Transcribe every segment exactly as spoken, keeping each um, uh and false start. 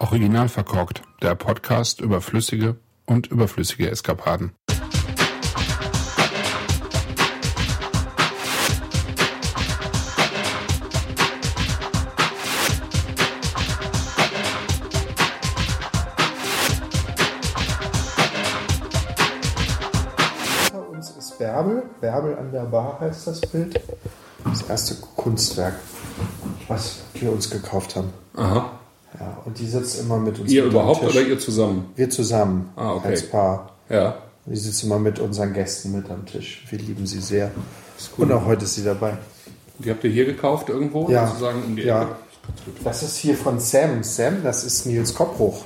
Original verkorkt, der Podcast über flüssige und überflüssige Eskapaden. Hinter uns ist Bärbel. Bärbel an der Bar heißt das Bild. Das erste Kunstwerk, was wir uns gekauft haben. Aha. Ja, und die sitzt immer mit uns. Ihr mit überhaupt am Tisch. oder ihr zusammen? Wir zusammen, Ah, okay. als Paar. Ja. Die sitzt immer mit unseren Gästen mit am Tisch. Wir lieben sie sehr. Und auch heute ist sie dabei. Die habt ihr hier gekauft irgendwo? Ja. Sozusagen um die Ja. Ecke? Das ist hier von Sam. Sam, das ist Nils Koppbruch,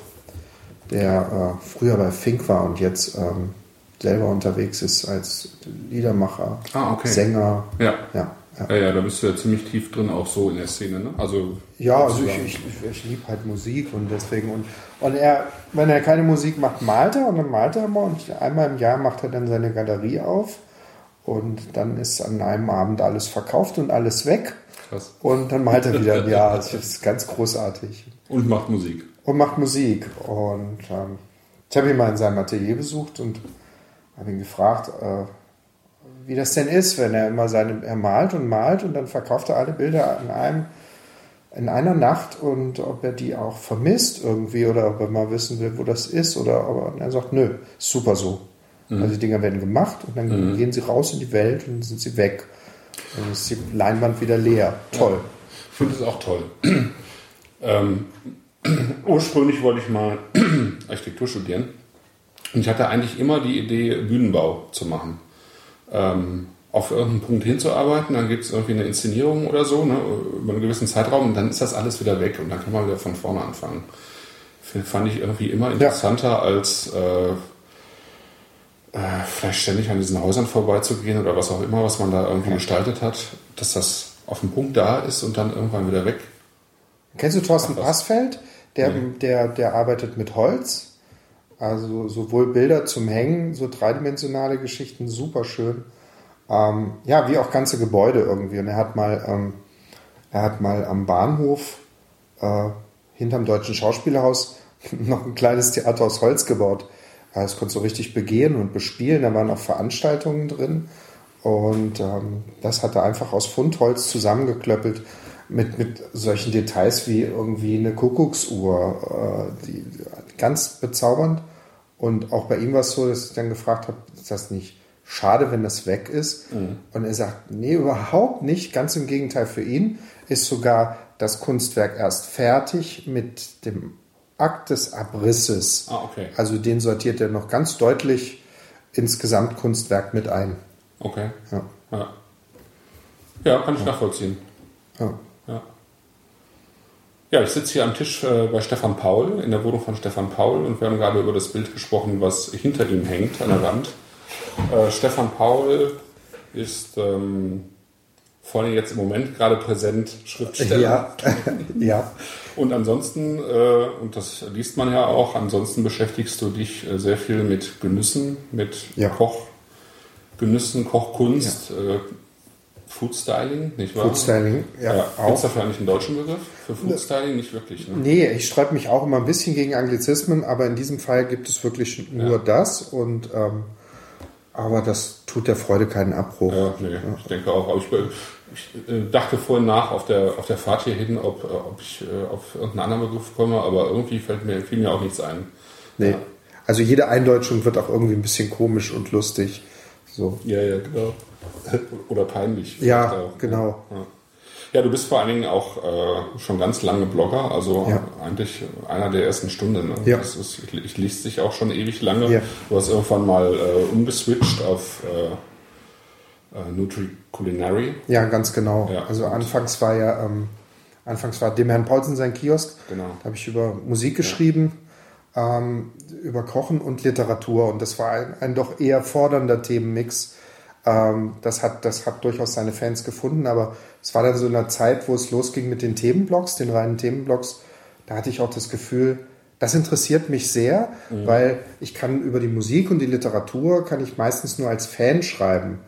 der äh, früher bei Fink war und jetzt ähm, selber unterwegs ist als Liedermacher, Ah, okay. Sänger. Ja. Ja, ja. Ja, ja, da bist du ja ziemlich tief drin auch so in der Szene, ne? Also, Ja, also ich, sozusagen. ich, ich, ich liebe halt Musik und deswegen und, und er, wenn er keine Musik macht, malt er und dann malt er immer und einmal im Jahr macht er dann seine Galerie auf und dann ist an einem Abend alles verkauft und alles weg Krass. und dann malt er wieder ein Jahr. Das ist ganz großartig. Und macht Musik. Und macht Musik und ähm, ich habe ihn mal in seinem Atelier besucht und habe ihn gefragt, äh, wie das denn ist, wenn er immer seine, er malt und malt und dann verkauft er alle Bilder in einem, in einer Nacht und ob er die auch vermisst irgendwie oder ob er mal wissen will, wo das ist oder aber er sagt, nö, ist super so. Mhm. Also die Dinger werden gemacht und dann mhm. gehen sie raus in die Welt und dann sind sie weg. Dann ist die Leinwand wieder leer. Toll. Ja, ich finde es auch toll. ähm, ursprünglich wollte ich mal Architektur studieren und ich hatte eigentlich immer die Idee, Bühnenbau zu machen. Ähm, auf irgendeinen Punkt hinzuarbeiten, dann gibt es irgendwie eine Inszenierung oder so, ne, über einen gewissen Zeitraum und dann ist das alles wieder weg und dann kann man wieder von vorne anfangen. Fand ich irgendwie immer interessanter, ja. als äh, äh, vielleicht ständig an diesen Häusern vorbeizugehen oder was auch immer, was man da irgendwie ja. gestaltet hat, dass das auf dem Punkt da ist und dann irgendwann wieder weg. Kennst du Thorsten Passfeld? Der, mhm. der, der arbeitet mit Holz. Also sowohl Bilder zum Hängen, so dreidimensionale Geschichten, super schön. Ähm, ja, wie auch ganze Gebäude irgendwie. Und er hat mal, ähm, er hat mal am Bahnhof äh, hinterm Deutschen Schauspielhaus noch ein kleines Theater aus Holz gebaut. Das konnte so richtig begehen und bespielen. Da waren auch Veranstaltungen drin. Und ähm, das hat er einfach aus Fundholz zusammengeklöppelt mit, mit solchen Details wie irgendwie eine Kuckucksuhr. Äh, die, ganz bezaubernd. Und auch bei ihm war es so, dass ich dann gefragt habe, ist das nicht schade, wenn das weg ist? Mhm. Und er sagt, nee, überhaupt nicht. Ganz im Gegenteil, für ihn ist sogar das Kunstwerk erst fertig mit dem Akt des Abrisses. Ah, okay. Also den sortiert er noch ganz deutlich ins Gesamtkunstwerk mit ein. Okay. Ja, ja. ja kann ich ja. nachvollziehen. Ja. Ja. Ja, ich sitze hier am Tisch äh, bei Stefan Paul, in der Wohnung von Stefan Paul und wir haben gerade über das Bild gesprochen, was hinter ihm hängt an der Wand. Äh, Stefan Paul ist ähm, vor allem jetzt im Moment gerade präsent Schriftsteller. Ja, ja. Und ansonsten, äh, und das liest man ja auch, ansonsten beschäftigst du dich äh, sehr viel mit Genüssen, mit ja. Kochgenüssen, Kochkunst, ja. äh, Foodstyling, nicht wahr? Foodstyling, ja, ja. auch. Gibt es dafür eigentlich einen deutschen Begriff? Für Foodstyling nicht wirklich, ne? Nee, ich sträube mich auch immer ein bisschen gegen Anglizismen, aber in diesem Fall gibt es wirklich nur ja. das und ähm, aber das tut der Freude keinen Abbruch. Ja, nee, ja. ich denke auch. Aber ich, ich äh, dachte vorhin nach auf der, auf der Fahrt hierhin, ob, ob ich äh, auf irgendeinen anderen Begriff komme, aber irgendwie fällt mir, fiel mir auch nichts ein. Nee, ja. Also jede Eindeutschung wird auch irgendwie ein bisschen komisch und lustig. So. Ja, ja, genau. Oder peinlich. Ja, auch. genau. Ja. ja, du bist vor allen Dingen auch äh, schon ganz lange Blogger, also ja. eigentlich einer der ersten Stunden. Ne? Ja. Das ist, ich, ich lese dich auch schon ewig lange. Ja. Du hast irgendwann mal äh, umgeswitcht auf äh, äh, Nutri-Culinary. Ja, ganz genau. Ja. Also anfangs war ja, ähm, anfangs war dem Herrn Paulsen sein Kiosk. Genau. Da habe ich über Musik geschrieben, ja. ähm, über Kochen und Literatur und das war ein, ein doch eher fordernder Themenmix. Das hat, das hat durchaus seine Fans gefunden, aber es war dann so in einer Zeit, wo es losging mit den Themenblogs, den reinen Themenblogs, da hatte ich auch das Gefühl, das interessiert mich sehr, mhm. weil ich kann über die Musik und die Literatur, kann ich meistens nur als Fan schreiben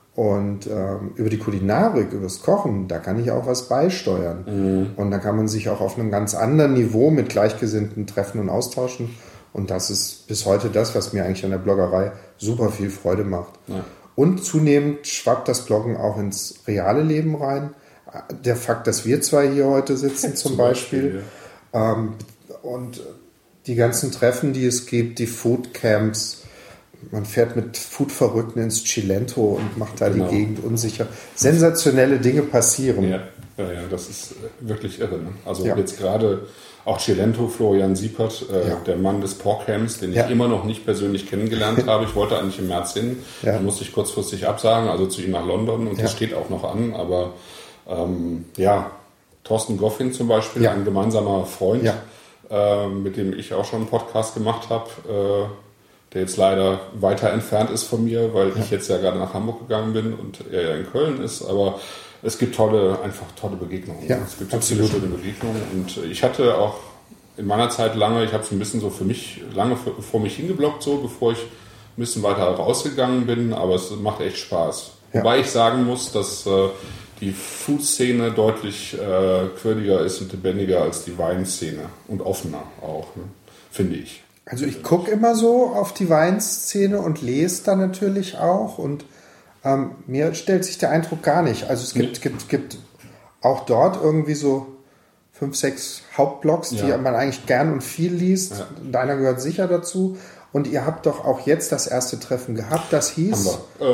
Und ähm, über die Kulinarik, über das Kochen, da kann ich auch was beisteuern. Mhm. Und da kann man sich auch auf einem ganz anderen Niveau mit Gleichgesinnten treffen und austauschen. Und das ist bis heute das, was mir eigentlich an der Bloggerei super viel Freude macht. Ja. Und zunehmend schwappt das Bloggen auch ins reale Leben rein. Der Fakt, dass wir zwei hier heute sitzen zum, zum Beispiel. Beispiel ja. ähm, und die ganzen Treffen, die es gibt, die Foodcamps, man fährt mit Food-Verrückten ins Cilento und macht da genau. die Gegend unsicher. Sensationelle Dinge passieren. Ja, ja, ja, das ist wirklich irre. Ne? Also ja. jetzt gerade auch Cilento, Florian Siepert, äh, ja. der Mann des Porkhams, den ich ja. immer noch nicht persönlich kennengelernt habe. Ich wollte eigentlich im März hin, ja. dann musste ich kurzfristig absagen, also zu ihm nach London und ja. das steht auch noch an. Aber ähm, ja, Thorsten Goffin zum Beispiel, ja. ein gemeinsamer Freund, ja. äh, mit dem ich auch schon einen Podcast gemacht habe, äh, der jetzt leider weiter entfernt ist von mir, weil ja. ich jetzt ja gerade nach Hamburg gegangen bin und er ja in Köln ist, aber es gibt tolle, einfach tolle Begegnungen. Ja, es gibt so viele schöne Begegnungen und ich hatte auch in meiner Zeit lange, ich habe es ein bisschen so für mich, lange vor mich hingeblockt, so bevor ich ein bisschen weiter rausgegangen bin, aber es macht echt Spaß. Ja. Wobei ich sagen muss, dass äh, die Food-Szene deutlich äh, quirliger ist und lebendiger als die Weinszene und offener auch, ne? Finde ich. Also ich gucke immer so auf die Weinszene und lese da natürlich auch und ähm, mir stellt sich der Eindruck gar nicht. Also es gibt, gibt, gibt auch dort irgendwie so fünf, sechs Hauptblogs, ja. die man eigentlich gern und viel liest. Ja. Deiner gehört sicher dazu. Und ihr habt doch auch jetzt das erste Treffen gehabt, das hieß...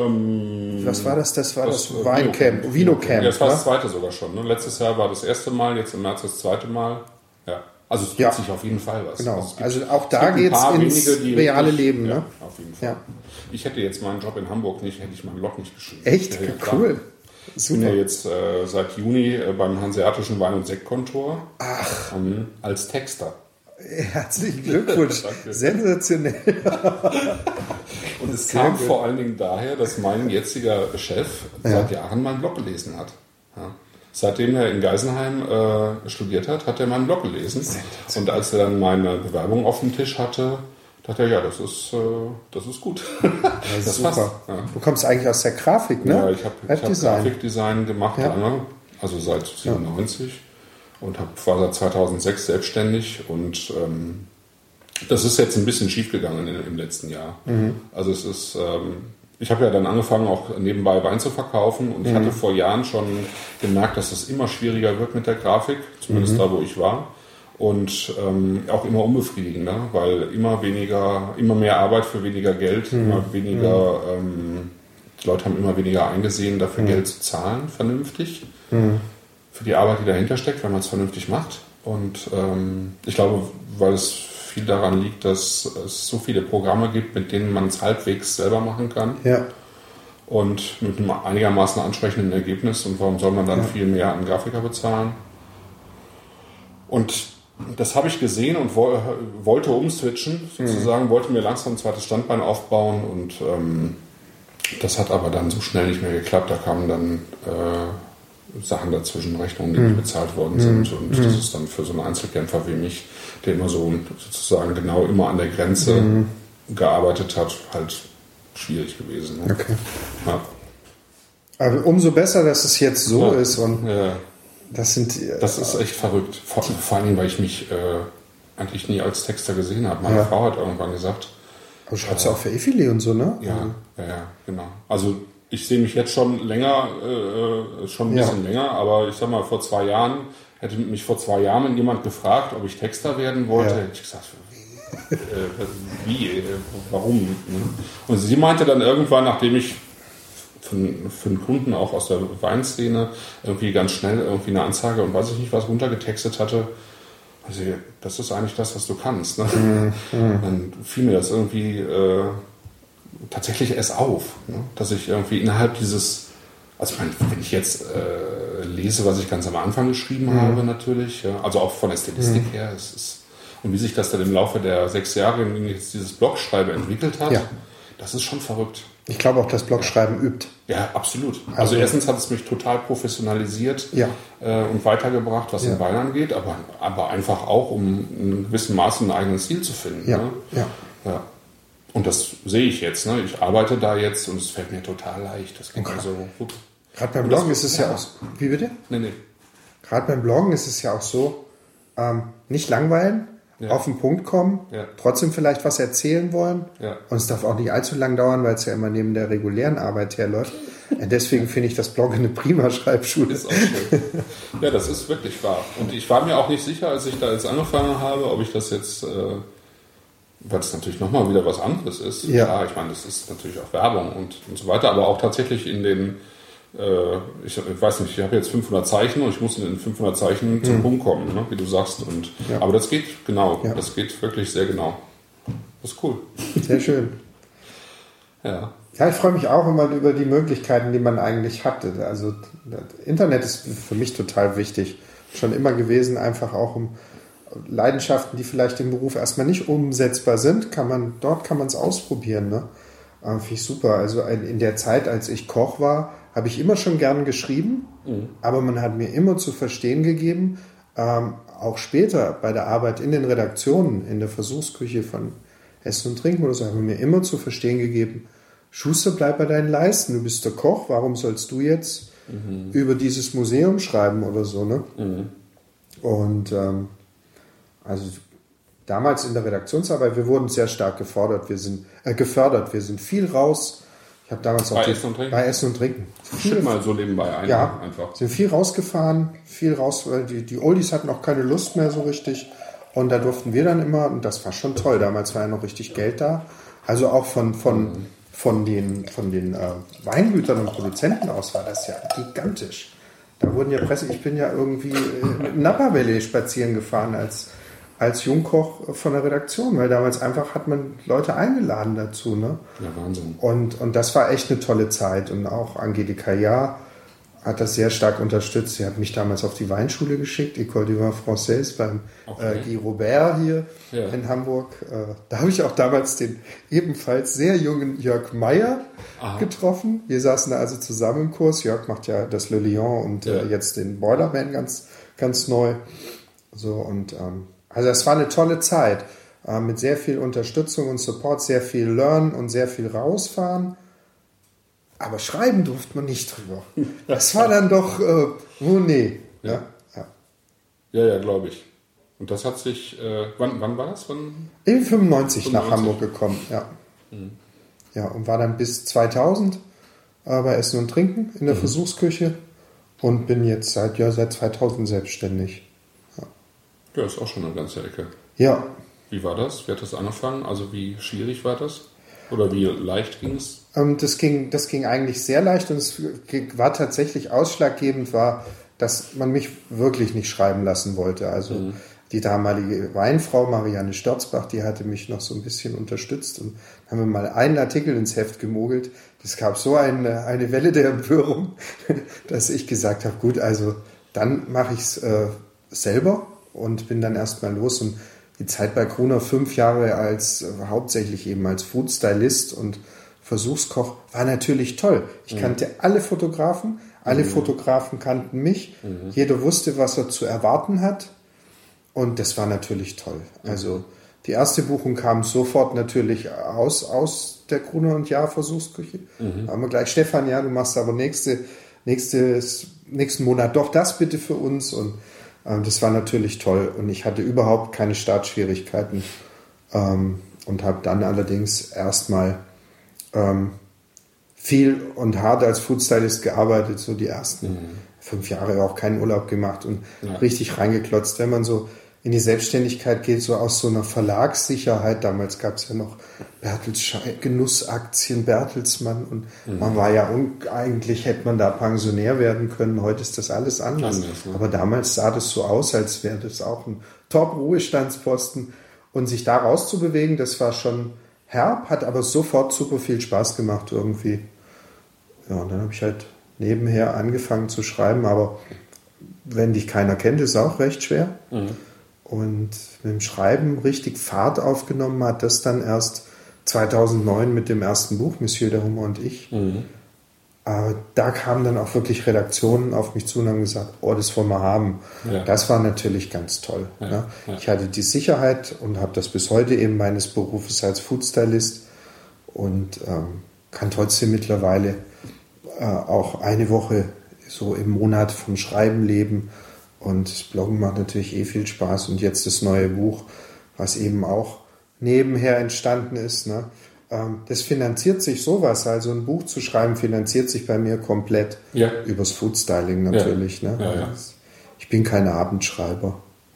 Ähm, was war das? Das war das, das Weincamp, Vinocamp. Ja, das war das zweite sogar schon. Ne? Letztes Jahr war das erste Mal, jetzt im März das zweite Mal. Ja. Also es tut ja. sich auf jeden Fall was. Genau. Also, also auch da geht es ins wenige, reale wirklich, Leben. Ne? Ja, auf jeden Fall. Ja. Ich hätte jetzt meinen Job in Hamburg nicht, hätte ich meinen Blog nicht geschrieben. Echt? Ja, cool. Ich bin ja jetzt äh, seit Juni äh, beim Hanseatischen Wein- und Sektkontor Ach. Ähm, als Texter. Herzlichen Glückwunsch. Sensationell. Und es Sehr kam gut. vor allen Dingen daher, dass mein jetziger Chef ja. seit Jahren meinen Blog gelesen hat. Ja. Seitdem er in Geisenheim äh, studiert hat, hat er meinen Blog gelesen. Und als er dann meine Bewerbung auf dem Tisch hatte, dachte er, ja, das ist, äh, das ist gut. Ja, das, das ist super. Ja. Du kommst eigentlich aus der Grafik, ne? Ja, ich habe hab Grafikdesign gemacht, ja. lange, also seit siebenundneunzig. Ja. Und hab, war seit zweitausendsechs selbstständig. Und ähm, das ist jetzt ein bisschen schief gegangen im, im letzten Jahr. Mhm. Also es ist... Ähm, Ich habe ja dann angefangen, auch nebenbei Wein zu verkaufen und ich mhm. hatte vor Jahren schon gemerkt, dass es immer schwieriger wird mit der Grafik, zumindest mhm. da, wo ich war. Und ähm, auch immer unbefriedigender, weil immer weniger, immer mehr Arbeit für weniger Geld, mhm. immer weniger, mhm. ähm, die Leute haben immer weniger eingesehen, dafür mhm. Geld zu zahlen, vernünftig, mhm. für die Arbeit, die dahinter steckt, wenn man es vernünftig macht. Und ähm, ich glaube, weil es viel daran liegt, dass es so viele Programme gibt, mit denen man es halbwegs selber machen kann. Ja. Und mit einem einigermaßen ansprechenden Ergebnis. Und warum soll man dann ja. viel mehr an Grafiker bezahlen? Und das habe ich gesehen und wo, wollte umswitchen, sozusagen, mhm. wollte mir langsam ein zweites Standbein aufbauen. Und ähm, das hat aber dann so schnell nicht mehr geklappt. Da kamen dann äh, Sachen dazwischen, Rechnungen, die mhm. nicht bezahlt worden sind. Mhm. Und das ist dann für so einen Einzelkämpfer wie mich, der immer so sozusagen genau immer an der Grenze mhm. gearbeitet hat, halt schwierig gewesen. Ne? Okay. Ja. Aber umso besser, dass es jetzt so ja. ist. Und ja. das sind, äh, das ist echt verrückt. Vor, vor allem, weil ich mich äh, eigentlich nie als Texter gesehen habe. Meine ja. Frau hat irgendwann gesagt... Aber du schreibst ja äh, auch für Efili und so, ne? Ja, also. ja, ja, genau. Also ich sehe mich jetzt schon länger, äh, schon ein bisschen ja. länger, aber ich sag mal, vor zwei Jahren, hätte mich vor zwei Jahren jemand gefragt, ob ich Texter werden wollte, ja. hätte ich gesagt, äh, wie, äh, warum? Und sie meinte dann irgendwann, nachdem ich für, für einen Kunden auch aus der Weinszene irgendwie ganz schnell irgendwie eine Anzeige und weiß ich nicht was runtergetextet hatte, also das ist eigentlich das, was du kannst. Ne? Mhm. Dann fiel mir das irgendwie äh, tatsächlich erst auf, ne? Dass ich irgendwie innerhalb dieses, also ich meine, wenn ich jetzt äh, lese, was ich ganz am Anfang geschrieben mhm. habe natürlich, ja, also auch von der Stilistik mhm. her, es ist, und wie sich das dann im Laufe der sechs Jahre, in denen jetzt dieses Blogschreiben entwickelt hat, ja. das ist schon verrückt. Ich glaube auch, dass Blogschreiben übt. Ja, absolut. Also, also erstens hat es mich total professionalisiert ja. äh, und weitergebracht, was ja. den Wein angeht, aber, aber einfach auch, um in gewissem Maße einen eigenen Stil zu finden. Ja. Ne? Ja. Ja. und das sehe ich jetzt. Ne? Ich arbeite da jetzt und es fällt mir total leicht. Das geht also gut. Gerade beim Bloggen ist es ja, ja auch so. Wie bitte? Nee, nee. Gerade beim Bloggen ist es ja auch so, ähm, nicht langweilen, ja. auf den Punkt kommen, ja. trotzdem vielleicht was erzählen wollen. Ja. Und es darf auch nicht allzu lang dauern, weil es ja immer neben der regulären Arbeit herläuft. Deswegen finde ich das Bloggen eine prima Schreibschule. Ist auch schön. Ja, das ist wirklich wahr. Und ich war mir auch nicht sicher, als ich da jetzt angefangen habe, ob ich das jetzt, äh, weil es natürlich nochmal wieder was anderes ist. Ja. Klar, ich meine, das ist natürlich auch Werbung und, und so weiter, aber auch tatsächlich in den Ich, ich weiß nicht, ich habe jetzt fünfhundert Zeichen und ich muss in den fünfhundert Zeichen zum mhm. Punkt kommen, ne, wie du sagst. Und, ja. Aber das geht genau, ja. das geht wirklich sehr genau. Das ist cool. Sehr schön. Ja. Ja, ich freue mich auch immer über die Möglichkeiten, die man eigentlich hatte. Also das Internet ist für mich total wichtig. Schon immer gewesen, einfach auch um Leidenschaften, die vielleicht im Beruf erstmal nicht umsetzbar sind, kann man, dort kann man es ausprobieren. Ne? Finde ich super. Also in der Zeit, als ich Koch war, habe ich immer schon gern geschrieben, mhm. aber man hat mir immer zu verstehen gegeben, ähm, auch später bei der Arbeit in den Redaktionen, in der Versuchsküche von Essen und Trinken oder so, haben mir immer zu verstehen gegeben, Schuster, bleib bei deinen Leisten, du bist der Koch, warum sollst du jetzt mhm. über dieses Museum schreiben oder so, ne? Mhm. Und ähm, also damals in der Redaktionsarbeit, wir wurden sehr stark gefordert, wir sind äh, gefördert, wir sind viel raus. Ich habe damals auch bei, die, Essen und Trinken? bei Essen und Trinken. Viel mal so nebenbei ein, ja, einfach. Sind viel rausgefahren, viel raus, weil die, die Oldies hatten auch keine Lust mehr so richtig. Und da durften wir dann immer, und das war schon toll, damals war ja noch richtig Geld da. Also auch von, von, mhm. von den, von den äh, Weingütern und Produzenten aus war das ja gigantisch. Da wurden ja Presse, ich bin ja irgendwie mit dem Napa Valley spazieren gefahren als als Jungkoch von der Redaktion, weil damals einfach hat man Leute eingeladen dazu. Ne? Ja, Wahnsinn. Und, und das war echt eine tolle Zeit. Und auch Angelika Jahr hat das sehr stark unterstützt. Sie hat mich damals auf die Weinschule geschickt, École du Vin Français, beim okay. äh, Guy Robert hier ja. in Hamburg. Äh, da habe ich auch damals den ebenfalls sehr jungen Jörg Meyer Aha. getroffen. Wir saßen da also zusammen im Kurs. Jörg macht ja das Le Lion und ja. äh, jetzt den Boilerman ganz, ganz neu. So und ähm, Also es war eine tolle Zeit äh, mit sehr viel Unterstützung und Support, sehr viel Lernen und sehr viel rausfahren. Aber schreiben durfte man nicht drüber. Das war dann doch, äh, oh nee. Ja, ja, ja, ja glaube ich. Und das hat sich, äh, wann, wann war das? Wann? In fünfundneunzig, fünfundneunzig nach Hamburg gekommen, ja. Mhm. Ja, und war dann bis zweitausend äh, bei Essen und Trinken in der mhm. Versuchsküche und bin jetzt seit, ja, seit zweitausend selbstständig. Ja, ist auch schon eine ganze Ecke. Ja. Wie war das? Wie hat das angefangen? Also wie schwierig war das? Oder wie leicht ging es? Ähm, das ging, das ging eigentlich sehr leicht und es war tatsächlich ausschlaggebend, war, dass man mich wirklich nicht schreiben lassen wollte. Also mhm. die damalige Weinfrau Marianne Storzbach, die hatte mich noch so ein bisschen unterstützt und haben wir mal einen Artikel ins Heft gemogelt. Das gab so eine, eine Welle der Empörung, dass ich gesagt habe, gut, also dann mache ich es äh, selber. Und bin dann erstmal los und die Zeit bei Gruner, fünf Jahre als äh, hauptsächlich eben als Foodstylist und Versuchskoch, war natürlich toll. Ich mhm. kannte alle Fotografen, alle mhm. Fotografen kannten mich, mhm. jeder wusste, was er zu erwarten hat und das war natürlich toll. Mhm. Also die erste Buchung kam sofort natürlich aus, aus der Gruner und Jahr Versuchsküche. Mhm. Da haben wir gleich, Stefan, ja, du machst aber nächste, nächstes, nächsten Monat doch das bitte für uns und das war natürlich toll und ich hatte überhaupt keine Startschwierigkeiten ähm, und habe dann allerdings erstmal ähm, viel und hart als Foodstylist gearbeitet, so die ersten mhm. fünf Jahre auch keinen Urlaub gemacht und ja. richtig reingeklotzt. Wenn man so in die Selbstständigkeit geht, so aus so einer Verlagssicherheit, damals gab es ja noch Bertelsschein, Genussaktien, Bertelsmann und mhm. man war ja, un- eigentlich hätte man da Pensionär werden können, heute ist das alles anders. anders ne? Aber damals sah das so aus, als wäre das auch ein Top-Ruhestandsposten und sich da rauszubewegen, das war schon herb, hat aber sofort super viel Spaß gemacht irgendwie. Ja, und dann habe ich halt nebenher angefangen zu schreiben, aber wenn dich keiner kennt, ist es auch recht schwer. Mhm. Und mit dem Schreiben richtig Fahrt aufgenommen hat das dann erst zweitausendneun mit dem ersten Buch, Monsieur der Hummer und ich. Mhm. Aber da kamen dann auch wirklich Redaktionen auf mich zu und haben gesagt, oh, das wollen wir haben. Ja. Das war natürlich ganz toll. Ja, ne? Ja. Ich hatte die Sicherheit und habe das bis heute eben meines Berufes als Foodstylist, und ähm, kann trotzdem mittlerweile äh, auch eine Woche so im Monat vom Schreiben leben. Und das Bloggen macht natürlich eh viel Spaß. Und jetzt das neue Buch, was eben auch nebenher entstanden ist, ne? Ähm, das finanziert sich sowas. Also ein Buch zu schreiben finanziert sich bei mir komplett Ja. übers Foodstyling natürlich. Ja. Ne? Ja, ja. Ich bin kein Abendschreiber.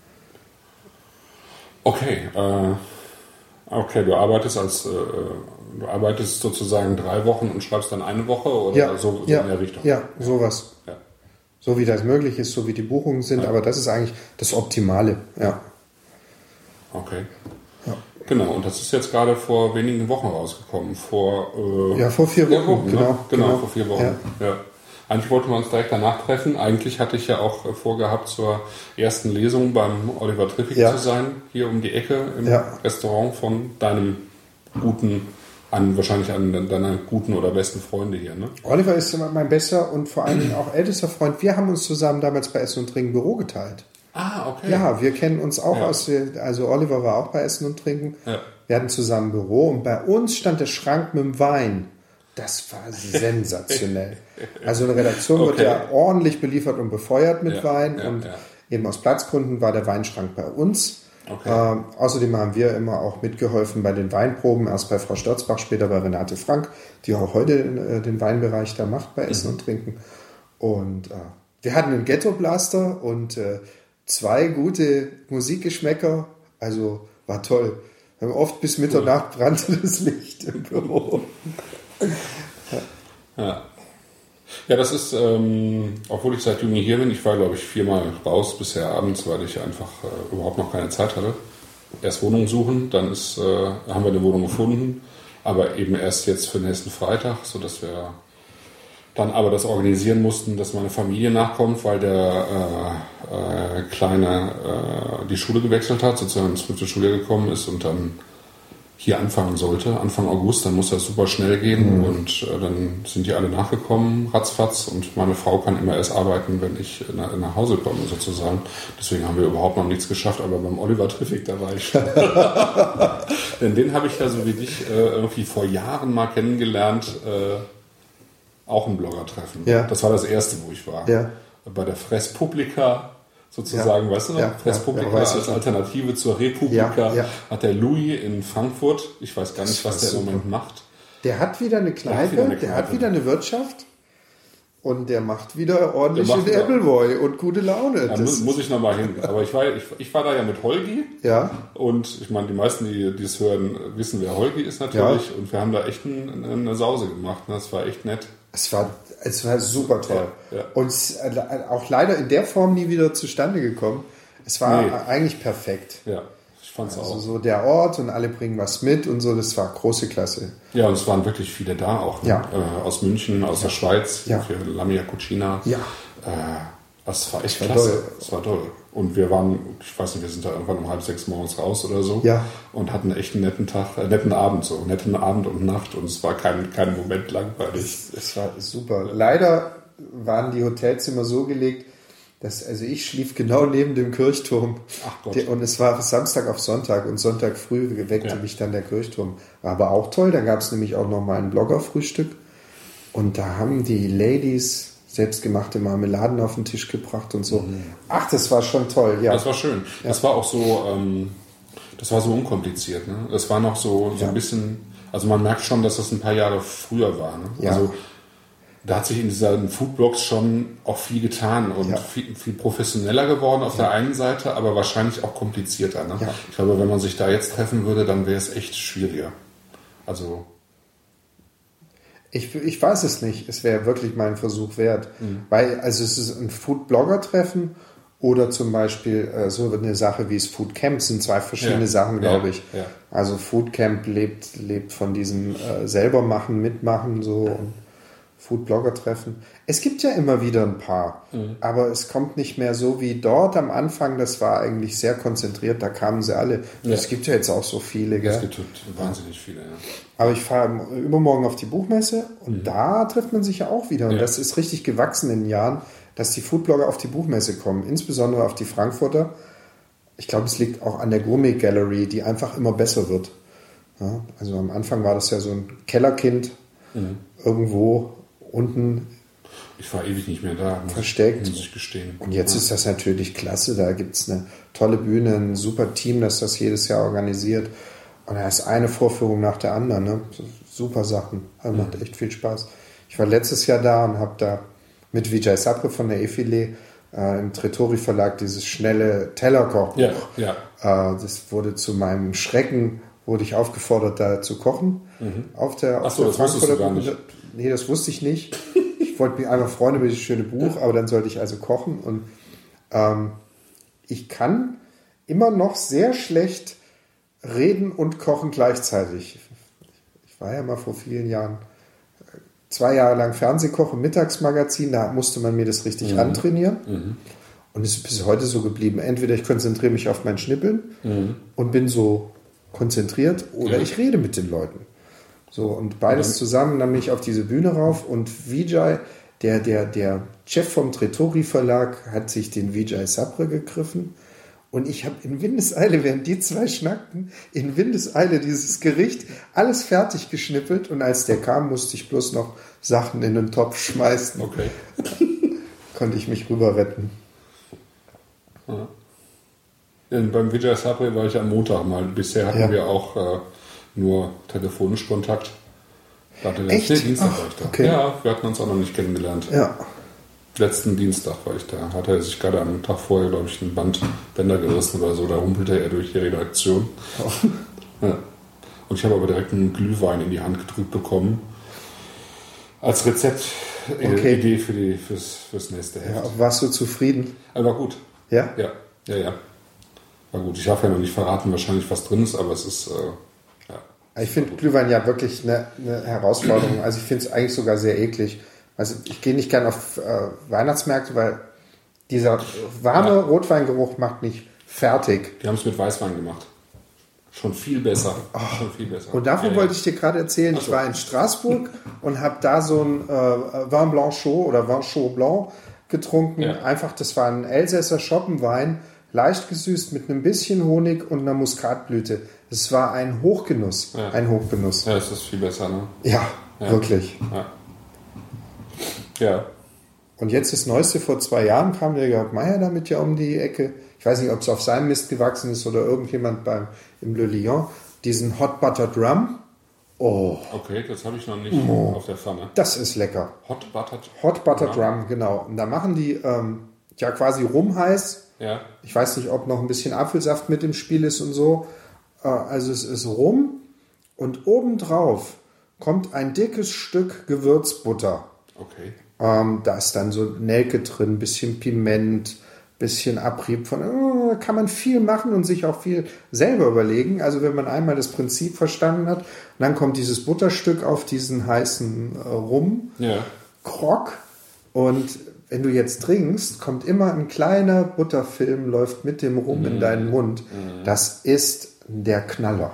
Okay, äh, okay, du arbeitest als äh, du arbeitest sozusagen drei Wochen und schreibst dann eine Woche oder Ja, so, so ja, in der Richtung. ja, sowas. Ja. So wie das möglich ist, so wie die Buchungen sind, Ja. aber das ist eigentlich das Optimale. Ja. Okay. Ja. Genau, und das ist jetzt gerade vor wenigen Wochen rausgekommen. Vor äh, Ja, vor vier Wochen, ne? genau, genau. genau. vor vier Wochen. Ja. Eigentlich wollten wir uns direkt danach treffen. Eigentlich hatte ich ja auch äh, vorgehabt, zur ersten Lesung beim Oliver Triffig Ja. zu sein, hier um die Ecke im Ja. Restaurant von deinem guten, an, wahrscheinlich an deiner guten oder besten Freunde hier. Ne? Oliver ist immer mein bester und vor allen Dingen auch ältester Freund. Wir haben uns zusammen damals bei Essen und Trinken Büro geteilt. Ah, okay. Ja, wir kennen uns auch Ja. aus, der- also Oliver war auch bei Essen und Trinken. Ja. Wir hatten zusammen Büro und bei uns stand der Schrank mit dem Wein. Das war sensationell. Also eine Redaktion wird Okay. ja ordentlich beliefert und befeuert mit Ja, Wein ja, und ja. eben aus Platzgründen war der Weinschrank bei uns. Okay. Ähm, außerdem haben wir immer auch mitgeholfen bei den Weinproben, erst bei Frau Stürzbach, später bei Renate Frank, die auch heute äh, den Weinbereich da macht bei Essen Mhm. und Trinken. Und äh, wir hatten einen Ghetto-Blaster und äh, zwei gute Musikgeschmäcker, also war toll. Wir haben oft bis Mitternacht brannte das Licht im Büro. Ja. Ja, das ist, ähm, obwohl ich seit Juni hier bin, ich war, glaube ich, viermal raus bisher abends, weil ich einfach äh, überhaupt noch keine Zeit hatte. Erst Wohnung suchen, dann ist, äh, haben wir eine Wohnung gefunden, aber eben erst jetzt für nächsten Freitag, sodass wir dann aber das organisieren mussten, dass meine Familie nachkommt, weil der äh, äh, Kleine äh, die Schule gewechselt hat, sozusagen ins fünfte Schuljahr gekommen ist und dann hier anfangen sollte, Anfang August, dann muss das super schnell gehen, mhm. und äh, dann sind die alle nachgekommen, ratzfatz, und meine Frau kann immer erst arbeiten, wenn ich nach, nach Hause komme, sozusagen. Deswegen haben wir überhaupt noch nichts geschafft, aber beim Oliver Triffig, da war ich schon. Denn den habe ich ja so wie dich äh, irgendwie vor Jahren mal kennengelernt, äh, auch ein Blogger-Treffen. Ja. Das war das erste, wo ich war. Ja. Bei der Fresspublika sozusagen, Ja. weißt du noch? Ja. Fresspublika Ja, weiß ich als noch. Alternative zur Republika, Ja. Ja. hat der Louis in Frankfurt, ich weiß gar nicht, Das was war der im super. Moment macht. Der hat wieder eine Kneipe, wieder eine der hat Kneipe. wieder eine Wirtschaft und der macht wieder ordentlich Der macht den wieder- Appleboy und gute Laune. Da Das- muss, muss ich nochmal hin. Aber ich war, ich, ich war da ja mit Holgi, ja, und ich meine, die meisten, die die es hören, wissen, wer Holgi ist natürlich, und wir haben da echt ein, eine Sause gemacht. Ne? Das war echt nett. es war, es war super toll. Ja, ja. Und es ist auch leider in der Form nie wieder zustande gekommen. Es war Nee. eigentlich perfekt. Ja, ich fand's Also auch. so der Ort und alle bringen was mit und so, das war große Klasse. Ja, und es waren wirklich viele da auch. Ne? Ja. Äh, aus München, aus der Schweiz, Ja. für Lamia Cucina. Ja. Äh, das war echt war klasse. toll. Das war toll. Und wir waren, ich weiß nicht, wir sind da irgendwann um halb sechs morgens raus oder so. Ja. Und hatten echt einen netten Tag, äh, netten Abend so. Netten Abend und Nacht. Und es war kein, kein Moment langweilig. Es, es war super. Leider waren die Hotelzimmer so gelegt, dass, also ich schlief genau neben dem Kirchturm. Ach Gott. Der, und es war Samstag auf Sonntag und Sonntag früh weckte Ja. mich dann der Kirchturm. War aber auch toll, da gab es nämlich auch nochmal ein Bloggerfrühstück und da haben die Ladies selbstgemachte Marmeladen auf den Tisch gebracht und so. Ach, das war schon toll, ja. Das war schön. Das war auch so, ähm, das war so unkompliziert. Ne? Das war noch so, so Ja. ein bisschen, also man merkt schon, dass das ein paar Jahre früher war. Ne? Ja. Also da hat sich in diesen Foodblogs schon auch viel getan und Ja. viel, viel professioneller geworden auf der einen Seite, aber wahrscheinlich auch komplizierter. Ne? Ja. Ich glaube, wenn man sich da jetzt treffen würde, dann wäre es echt schwieriger. Also Ich, ich weiß es nicht. Es wäre wirklich mal ein Versuch wert. Mhm. Weil, also es ist ein Food-Blogger-Treffen oder zum Beispiel äh, so eine Sache wie das Foodcamp sind zwei verschiedene Ja. Sachen, glaube Ja. ich. Ja. Also Foodcamp lebt, lebt von diesem äh, selber machen, mitmachen so und Food-Blogger-Treffen. Es gibt ja immer wieder ein paar, Mhm. aber es kommt nicht mehr so wie dort am Anfang. Das war eigentlich sehr konzentriert, da kamen sie alle. Ja. Es gibt ja jetzt auch so viele, es gell? gibt wahnsinnig viele. Ja. Aber ich fahre übermorgen auf die Buchmesse und Mhm. da trifft man sich ja auch wieder. Und Ja. das ist richtig gewachsen in den Jahren, dass die Foodblogger auf die Buchmesse kommen, insbesondere auf die Frankfurter. Ich glaube, es liegt auch an der Gourmet Gallery, die einfach immer besser wird. Ja, also am Anfang war das ja so ein Kellerkind, mhm. irgendwo unten. Ich war ewig nicht mehr da, muss versteckt. muss ich gestehen. Und jetzt ja. ist das natürlich klasse. Da gibt es eine tolle Bühne, ein super Team, das das jedes Jahr organisiert. Und da ist eine Vorführung nach der anderen. Ne? Super Sachen. Also macht mhm. echt viel Spaß. Ich war letztes Jahr da und habe da mit Vijay Sapre von der Efile äh, im Tretori Verlag dieses schnelle Tellerkochbuch. Ja, ja. Äh, das wurde zu meinem Schrecken, wurde ich aufgefordert, da zu kochen. Mhm. Auf der, Ach so, auf der das wusstest du gar nicht. Nee, das wusste ich nicht. Ich wollte mich einfach freuen über dieses schöne Buch, aber dann sollte ich also kochen. Und ähm, ich kann immer noch sehr schlecht reden und kochen gleichzeitig. Ich war ja mal vor vielen Jahren zwei Jahre lang Fernsehkoch im Mittagsmagazin, da musste man mir das richtig mhm. antrainieren. Mhm. Und es ist bis heute so geblieben. Entweder ich konzentriere mich auf mein Schnippeln mhm. und bin so konzentriert oder mhm. ich rede mit den Leuten. So, und beides mhm. zusammen, dann bin ich auf diese Bühne rauf und Vijay, der, der, der Chef vom Tretori Verlag, hat sich den Vijay Sapre gegriffen. Und ich habe in Windeseile, während die zwei schnackten, in Windeseile dieses Gericht alles fertig geschnippelt. Und als der kam, musste ich bloß noch Sachen in den Topf schmeißen. Okay. Konnte ich mich rüber retten. Ja. Ja, beim Vijay Sapre war ich am Montag mal. Bisher hatten ja. wir auch äh, nur telefonisch Kontakt. Da hatte Echt? Nee, Dienstag Ach, war ich da. okay. Ja, wir hatten uns auch noch nicht kennengelernt. Ja. Letzten Dienstag war ich da. Hat er sich gerade am Tag vorher, glaube ich, einen Bandbänder gerissen oder so. Da humpelte er durch die Redaktion. Oh. Ja. Und ich habe aber direkt einen Glühwein in die Hand gedrückt bekommen. Als Rezeptidee okay. für die, fürs, fürs nächste Heft. Ja, warst du zufrieden? Aber war gut. Ja? Ja, ja, ja. War gut. Ich darf ja noch nicht verraten, wahrscheinlich was drin ist, aber es ist... Äh, ja. Ich finde Glühwein ja wirklich eine, eine Herausforderung. Also ich finde es eigentlich sogar sehr eklig. Also ich gehe nicht gern auf äh, Weihnachtsmärkte, weil dieser warme ja. Rotweingeruch macht mich fertig. Die haben es mit Weißwein gemacht. Schon viel besser. Oh. Schon viel besser. Und davon ja, wollte ja. ich dir gerade erzählen. So. Ich war in Straßburg und habe da so ein äh, Vin Blanc Chaud oder Vin Chaud Blanc getrunken. Ja. Einfach, das war ein Elsässer Schoppenwein, leicht gesüßt mit einem bisschen Honig und einer Muskatblüte. Es war ein Hochgenuss. Ja. Ein Hochgenuss. Ja, es ist viel besser, ne? Ja, ja. wirklich. Ja. Ja. Und jetzt das Neueste, vor zwei Jahren kam der Jörg Meyer damit ja um die Ecke. Ich weiß nicht, ob es auf seinem Mist gewachsen ist oder irgendjemand beim, im Le Lion. Diesen Hot Buttered Rum. Oh. Okay, das habe ich noch nicht oh. auf der Pfanne. Das ist lecker. Hot Buttered Hot Buttered Rum, Rum genau. Und da machen die ähm, ja quasi Rum heiß. Ja. Ich weiß nicht, ob noch ein bisschen Apfelsaft mit im Spiel ist und so. Äh, also es ist Rum und obendrauf kommt ein dickes Stück Gewürzbutter. Okay. Ähm, da ist dann so Nelke drin, bisschen Piment, bisschen Abrieb von, äh, kann man viel machen und sich auch viel selber überlegen. Also wenn man einmal das Prinzip verstanden hat, und dann kommt dieses Butterstück auf diesen heißen äh, Rum, ja. Krog, und wenn du jetzt trinkst, kommt immer ein kleiner Butterfilm, läuft mit dem Rum mm. in deinen Mund. Mm. Das ist der Knaller.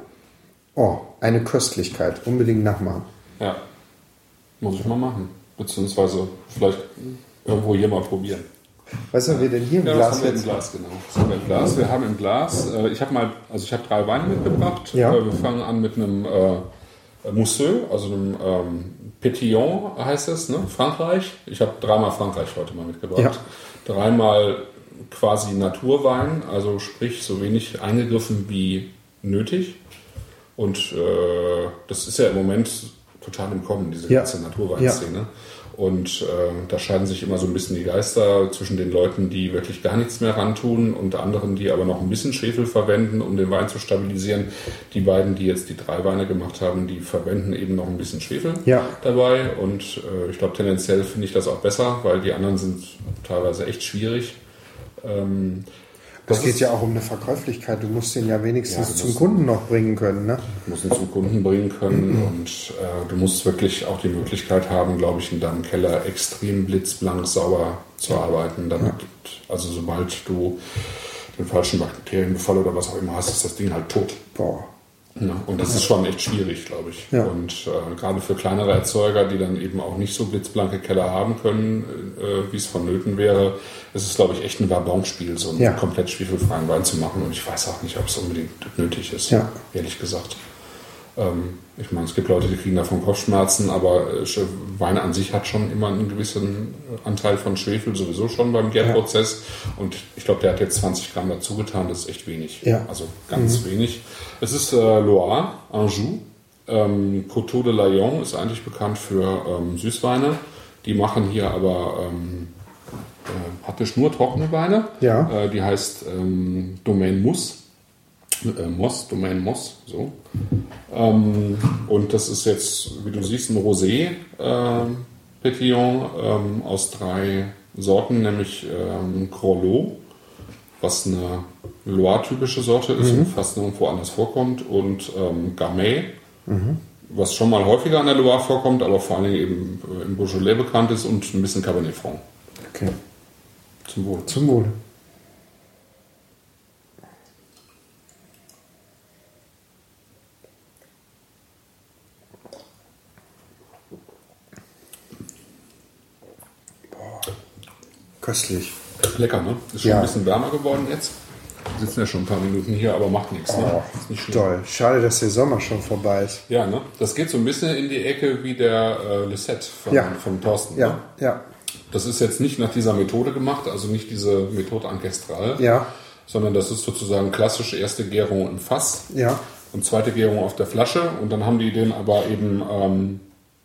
Oh, eine Köstlichkeit. Unbedingt nachmachen. Ja, muss ich mal machen. Beziehungsweise vielleicht irgendwo hier mal probieren. Was haben wir denn hier im ja, Glas? Was haben wir im Glas, genau. Was haben wir im Glas? Wir haben im Glas, äh, ich habe mal, also ich habe drei Weine mitgebracht. Ja. Äh, wir fangen an mit einem äh, Mousseux, also einem ähm, Pétillant heißt es, ne? Frankreich. Ich habe dreimal Frankreich heute mal mitgebracht. Ja. Dreimal quasi Naturwein, also sprich so wenig eingegriffen wie nötig. Und äh, das ist ja im Moment total im Kommen, diese ja. ganze Naturweinszene. Ja. Und äh, da scheiden sich immer so ein bisschen die Geister zwischen den Leuten, die wirklich gar nichts mehr rantun und anderen, die aber noch ein bisschen Schwefel verwenden, um den Wein zu stabilisieren. Die beiden, die jetzt die drei Weine gemacht haben, die verwenden eben noch ein bisschen Schwefel ja. dabei. Und äh, ich glaube, tendenziell finde ich das auch besser, weil die anderen sind teilweise echt schwierig. Ähm, Das, das geht ja auch um eine Verkäuflichkeit. Du musst den ja wenigstens ja, zum Kunden noch bringen können. Ne? Du musst ihn zum Kunden bringen können mhm. und äh, du musst wirklich auch die Möglichkeit haben, glaube ich, in deinem Keller extrem blitzblank sauber zu arbeiten. Damit, ja. Also sobald du den falschen Bakterienbefall oder was auch immer hast, ist das Ding halt tot. Boah. Ja, und das ist schon echt schwierig, glaube ich. Ja. Und äh, gerade für kleinere Erzeuger, die dann eben auch nicht so blitzblanke Keller haben können, äh, wie es vonnöten wäre, ist es, glaube ich, echt ein Wabonspiel, so einen ja. komplett schwefelfreien Wein zu machen. Und ich weiß auch nicht, ob es unbedingt nötig ist, ja. ehrlich gesagt. Ähm, ich meine, es gibt Leute, die kriegen davon Kopfschmerzen, aber äh, Wein an sich hat schon immer einen gewissen Anteil von Schwefel, sowieso schon beim Gärprozess. Ja. Und ich glaube, der hat jetzt zwanzig Gramm dazu getan, das ist echt wenig. Ja. Also ganz mhm. wenig. Es ist äh, Loire, Anjou. Ähm, Coteau de Layon ist eigentlich bekannt für ähm, Süßweine. Die machen hier aber ähm, äh, praktisch nur trockene Weine. Ja. Äh, die heißt ähm, Domaine Moss. Äh, Moss, Domaine Moss, so. Ähm, und das ist jetzt, wie du siehst, ein Rosé äh, Petillon ähm, aus drei Sorten, nämlich ähm, Crollo, was eine Loire-typische Sorte ist mhm. und fast nirgendwo anders vorkommt, und ähm, Gamay, mhm. was schon mal häufiger an der Loire vorkommt, aber vor allen Dingen eben im Beaujolais bekannt ist, und ein bisschen Cabernet Franc. Okay. Zum Wohl. Zum Wohl. Köstlich. Lecker, ne? Ist schon ja. ein bisschen wärmer geworden jetzt. Wir sitzen ja schon ein paar Minuten hier, aber macht nichts. Oh, ne? Ist nicht schlimm. Toll. Schade, dass der Sommer schon vorbei ist. Ja, ne? Das geht so ein bisschen in die Ecke wie der äh, Lisette von, ja. von Thorsten. Ja, ne? ja. Das ist jetzt nicht nach dieser Methode gemacht, also nicht diese Methode ancestral, ja. sondern das ist sozusagen klassische erste Gärung im Fass ja. und zweite Gärung auf der Flasche. Und dann haben die den aber eben... Ähm,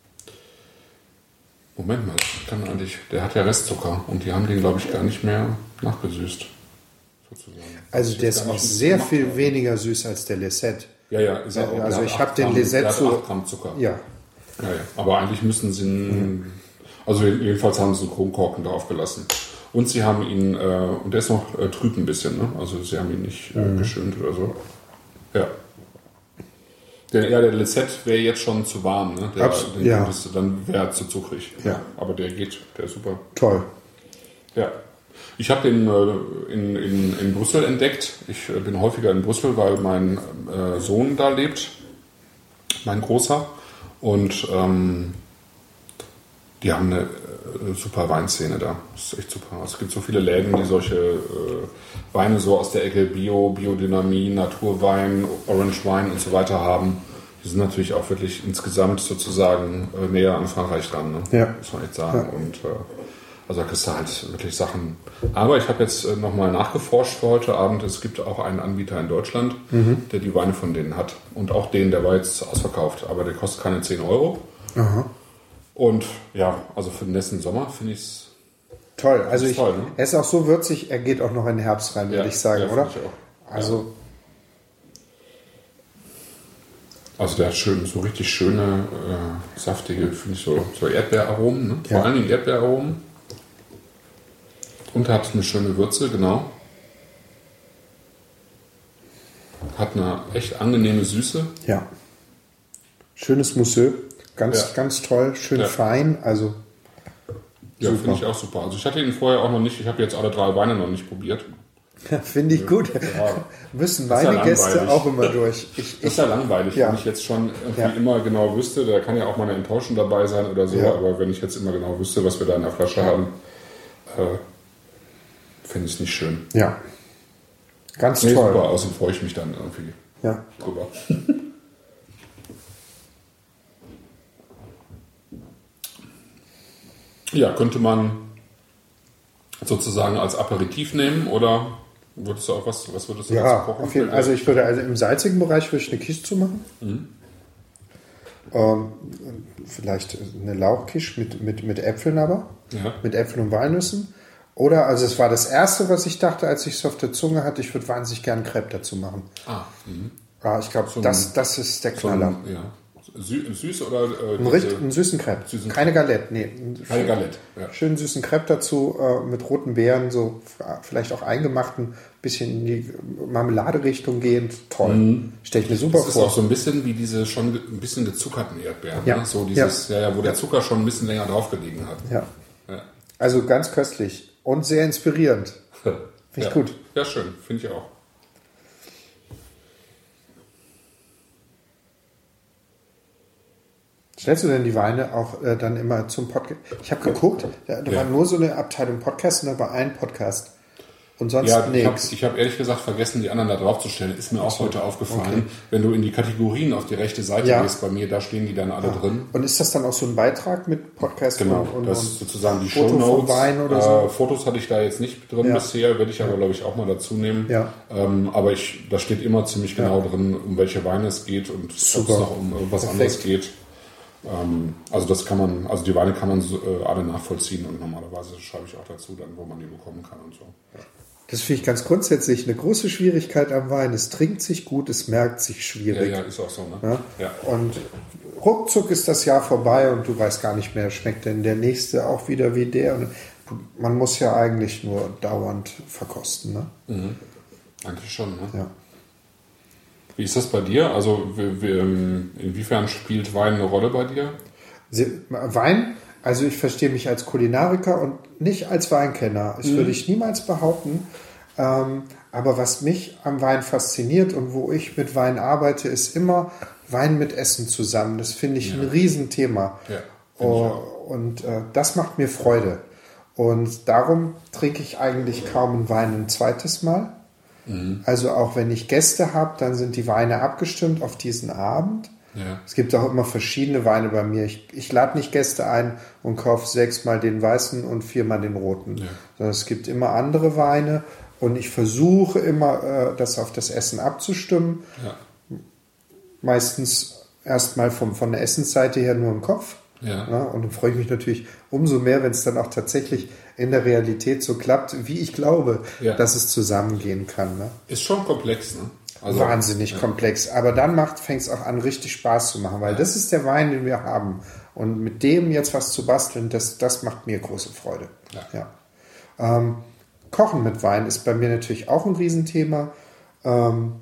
Moment mal, kann eigentlich, der hat ja Restzucker und die haben den, glaube ich, gar nicht mehr nachgesüßt. Sozusagen. Also der ist auch sehr viel haben. weniger süß als der Lisette. Ja, ja, ist er auch. Also ich habe den Lisette so... acht Gramm Zucker. Ja. Ja, ja. Aber eigentlich müssen sie... Mhm. Also jedenfalls haben sie einen Kronkorken drauf gelassen. Und sie haben ihn... Äh, und der ist noch äh, trüb ein bisschen, ne? Also sie haben ihn nicht äh, mhm. geschönt oder so. Ja. Der, ja, der Lisette wäre jetzt schon zu warm, ne? Der, Abs- den ja. könntest du, dann wäre er zu zuckrig. Ja. Aber der geht, der ist super. Toll. Ja. Ich habe den äh, in, in, in Brüssel entdeckt. Ich äh, bin häufiger in Brüssel, weil mein äh, Sohn da lebt, mein Großer. Und ähm, die haben eine äh, super Weinszene da. Das ist echt super. Es gibt so viele Läden, die solche äh, Weine so aus der Ecke Bio, Biodynamie, Naturwein, Orange Wine und so weiter haben. Die sind natürlich auch wirklich insgesamt sozusagen äh, näher an Frankreich dran. Ne? Ja. Muss man echt sagen. Ja. Und äh, also da kriegst du halt wirklich Sachen. Aber ich habe jetzt äh, nochmal nachgeforscht für heute Abend. Es gibt auch einen Anbieter in Deutschland, mhm. der die Weine von denen hat. Und auch den, der war jetzt ausverkauft. Aber der kostet keine zehn Euro. Aha. Und ja, also für den nächsten Sommer finde ich es toll. Also ich, toll, ne? Er ist auch so würzig, er geht auch noch in den Herbst rein, ja, würde ich sagen, ja, oder? Ich auch. Also, ja. also der hat schön, so richtig schöne, äh, saftige, finde ich so, so Erdbeeraromen, ne? Ja. Vor allen Dingen Erdbeeraromen. Und hat eine schöne Würze, genau. Hat eine echt angenehme Süße. Ja. Schönes Mousseux. Ganz, Ja. ganz toll. Schön Ja. fein. Also, Ja, super. finde ich auch super. Also ich hatte ihn vorher auch noch nicht, ich habe jetzt alle drei Weine noch nicht probiert. Finde ich gut. Ja. Müssen Das ist ja meine Gäste langweilig. auch immer durch. Ich, Das ist ja langweilig, Ja. wenn ich jetzt schon irgendwie Ja. immer genau wüsste, da kann ja auch mal eine Enttäuschung dabei sein oder so, Ja. aber wenn ich jetzt immer genau wüsste, was wir da in der Flasche haben, äh, finde ich es nicht schön. Ja. Ganz Nee, toll. super, außerdem freue ich mich dann irgendwie Ja. drüber. Ja, könnte man sozusagen als Aperitif nehmen oder würdest du auch was, was würdest du Ja, dazu kochen? auf jeden Fall. Also ich würde, also im salzigen Bereich würde ich eine Quiche zu machen. Mhm. Ähm, vielleicht eine Lauchquiche mit, mit, mit Äpfeln aber. Ja. Mit Äpfeln und Walnüssen. Oder, also es war das Erste, was ich dachte, als ich es auf der Zunge hatte, ich würde wahnsinnig gerne Crepe dazu machen. Ah, mhm. Ja, ich glaube, So ein- das, das ist der So Knaller. ein, ja. Sü süß oder äh, Ein diese- richtig, einen süßen Crepe. Süßen Keine Galette, nee. Einen Keine Galette, ja. Schönen süßen Crepe dazu, äh, mit roten Beeren, so f- vielleicht auch eingemachten, bisschen in die Marmeladerichtung gehend. Toll. Mhm. Stell ich mir super Das ist vor. auch so ein bisschen wie diese schon ge- ein bisschen gezuckerten Erdbeeren. Ja. Ne? So dieses, ja. Ja, wo der Ja. Zucker schon ein bisschen länger drauf gelegen hat. Ja. Ja. Also ganz köstlich und sehr inspirierend. Finde ich ja. gut. Ja, schön, finde ich auch. Stellst du denn die Weine auch äh, dann immer zum Podcast? Ich habe geguckt, da, da Ja. war nur so eine Abteilung Podcast und da war ein Podcast. Und sonst ja, nichts. Ich habe hab ehrlich gesagt vergessen, die anderen da drauf zu stellen. Ist mir auch so, heute aufgefallen. Okay. Wenn du in die Kategorien auf die rechte Seite ja. gehst, bei mir, da stehen die dann alle ja. drin. Und ist das dann auch so ein Beitrag mit Podcast? Genau, und, das und ist sozusagen die Foto Shownotes. Wein oder so? Äh, Fotos hatte ich da jetzt nicht drin ja. bisher, werde ich aber, glaube ich, auch mal dazu nehmen. Ja. Ähm, aber ich, da steht immer ziemlich genau ja. drin, um welche Weine es geht und ob es noch um irgendwas Perfekt. anderes geht. Ähm, also das kann man, also die Weine kann man so, äh, alle nachvollziehen und normalerweise schreibe ich auch dazu, dann, wo man die bekommen kann und so. Ja. Das finde ich ganz grundsätzlich eine große Schwierigkeit am Wein. Es trinkt sich gut, es merkt sich schwierig. Ja, ja, ist auch so, ne? Ja? Ja. Und ruckzuck ist das Jahr vorbei und du weißt gar nicht mehr, schmeckt denn der nächste auch wieder wie der? Und man muss ja eigentlich nur dauernd verkosten, ne? Mhm. Eigentlich schon, ne? Ja. Wie ist das bei dir? Also wie, wie, inwiefern spielt Wein eine Rolle bei dir? Wein? Also ich verstehe mich als Kulinariker und nicht als Weinkenner. Das mhm. würde ich niemals behaupten. Ähm, aber was mich am Wein fasziniert und wo ich mit Wein arbeite, ist immer Wein mit Essen zusammen. Das finde ich ja. ein Riesenthema. Ja, oh, und äh, das macht mir Freude. Und darum trinke ich eigentlich kaum einen Wein ein zweites Mal. Mhm. Also auch wenn ich Gäste habe, dann sind die Weine abgestimmt auf diesen Abend. Ja. Es gibt auch immer verschiedene Weine bei mir. Ich, ich lade nicht Gäste ein und kaufe sechsmal den weißen und viermal den roten. Ja. Sondern es gibt immer andere Weine und ich versuche immer, äh, das auf das Essen abzustimmen. Ja. Meistens erstmal vom, von der Essensseite her nur im Kopf. Ja. Ja, und dann freue ich mich natürlich umso mehr, wenn es dann auch tatsächlich in der Realität so klappt, wie ich glaube, ja. dass es zusammengehen kann. Ne? Ist schon komplex, ne? Also, wahnsinnig ja. komplex. Aber dann fängt es auch an, richtig Spaß zu machen, weil ja. das ist der Wein, den wir haben. Und mit dem jetzt was zu basteln, das, das macht mir große Freude. Ja. Ja. Ähm, Kochen mit Wein ist bei mir natürlich auch ein Riesenthema. Ähm,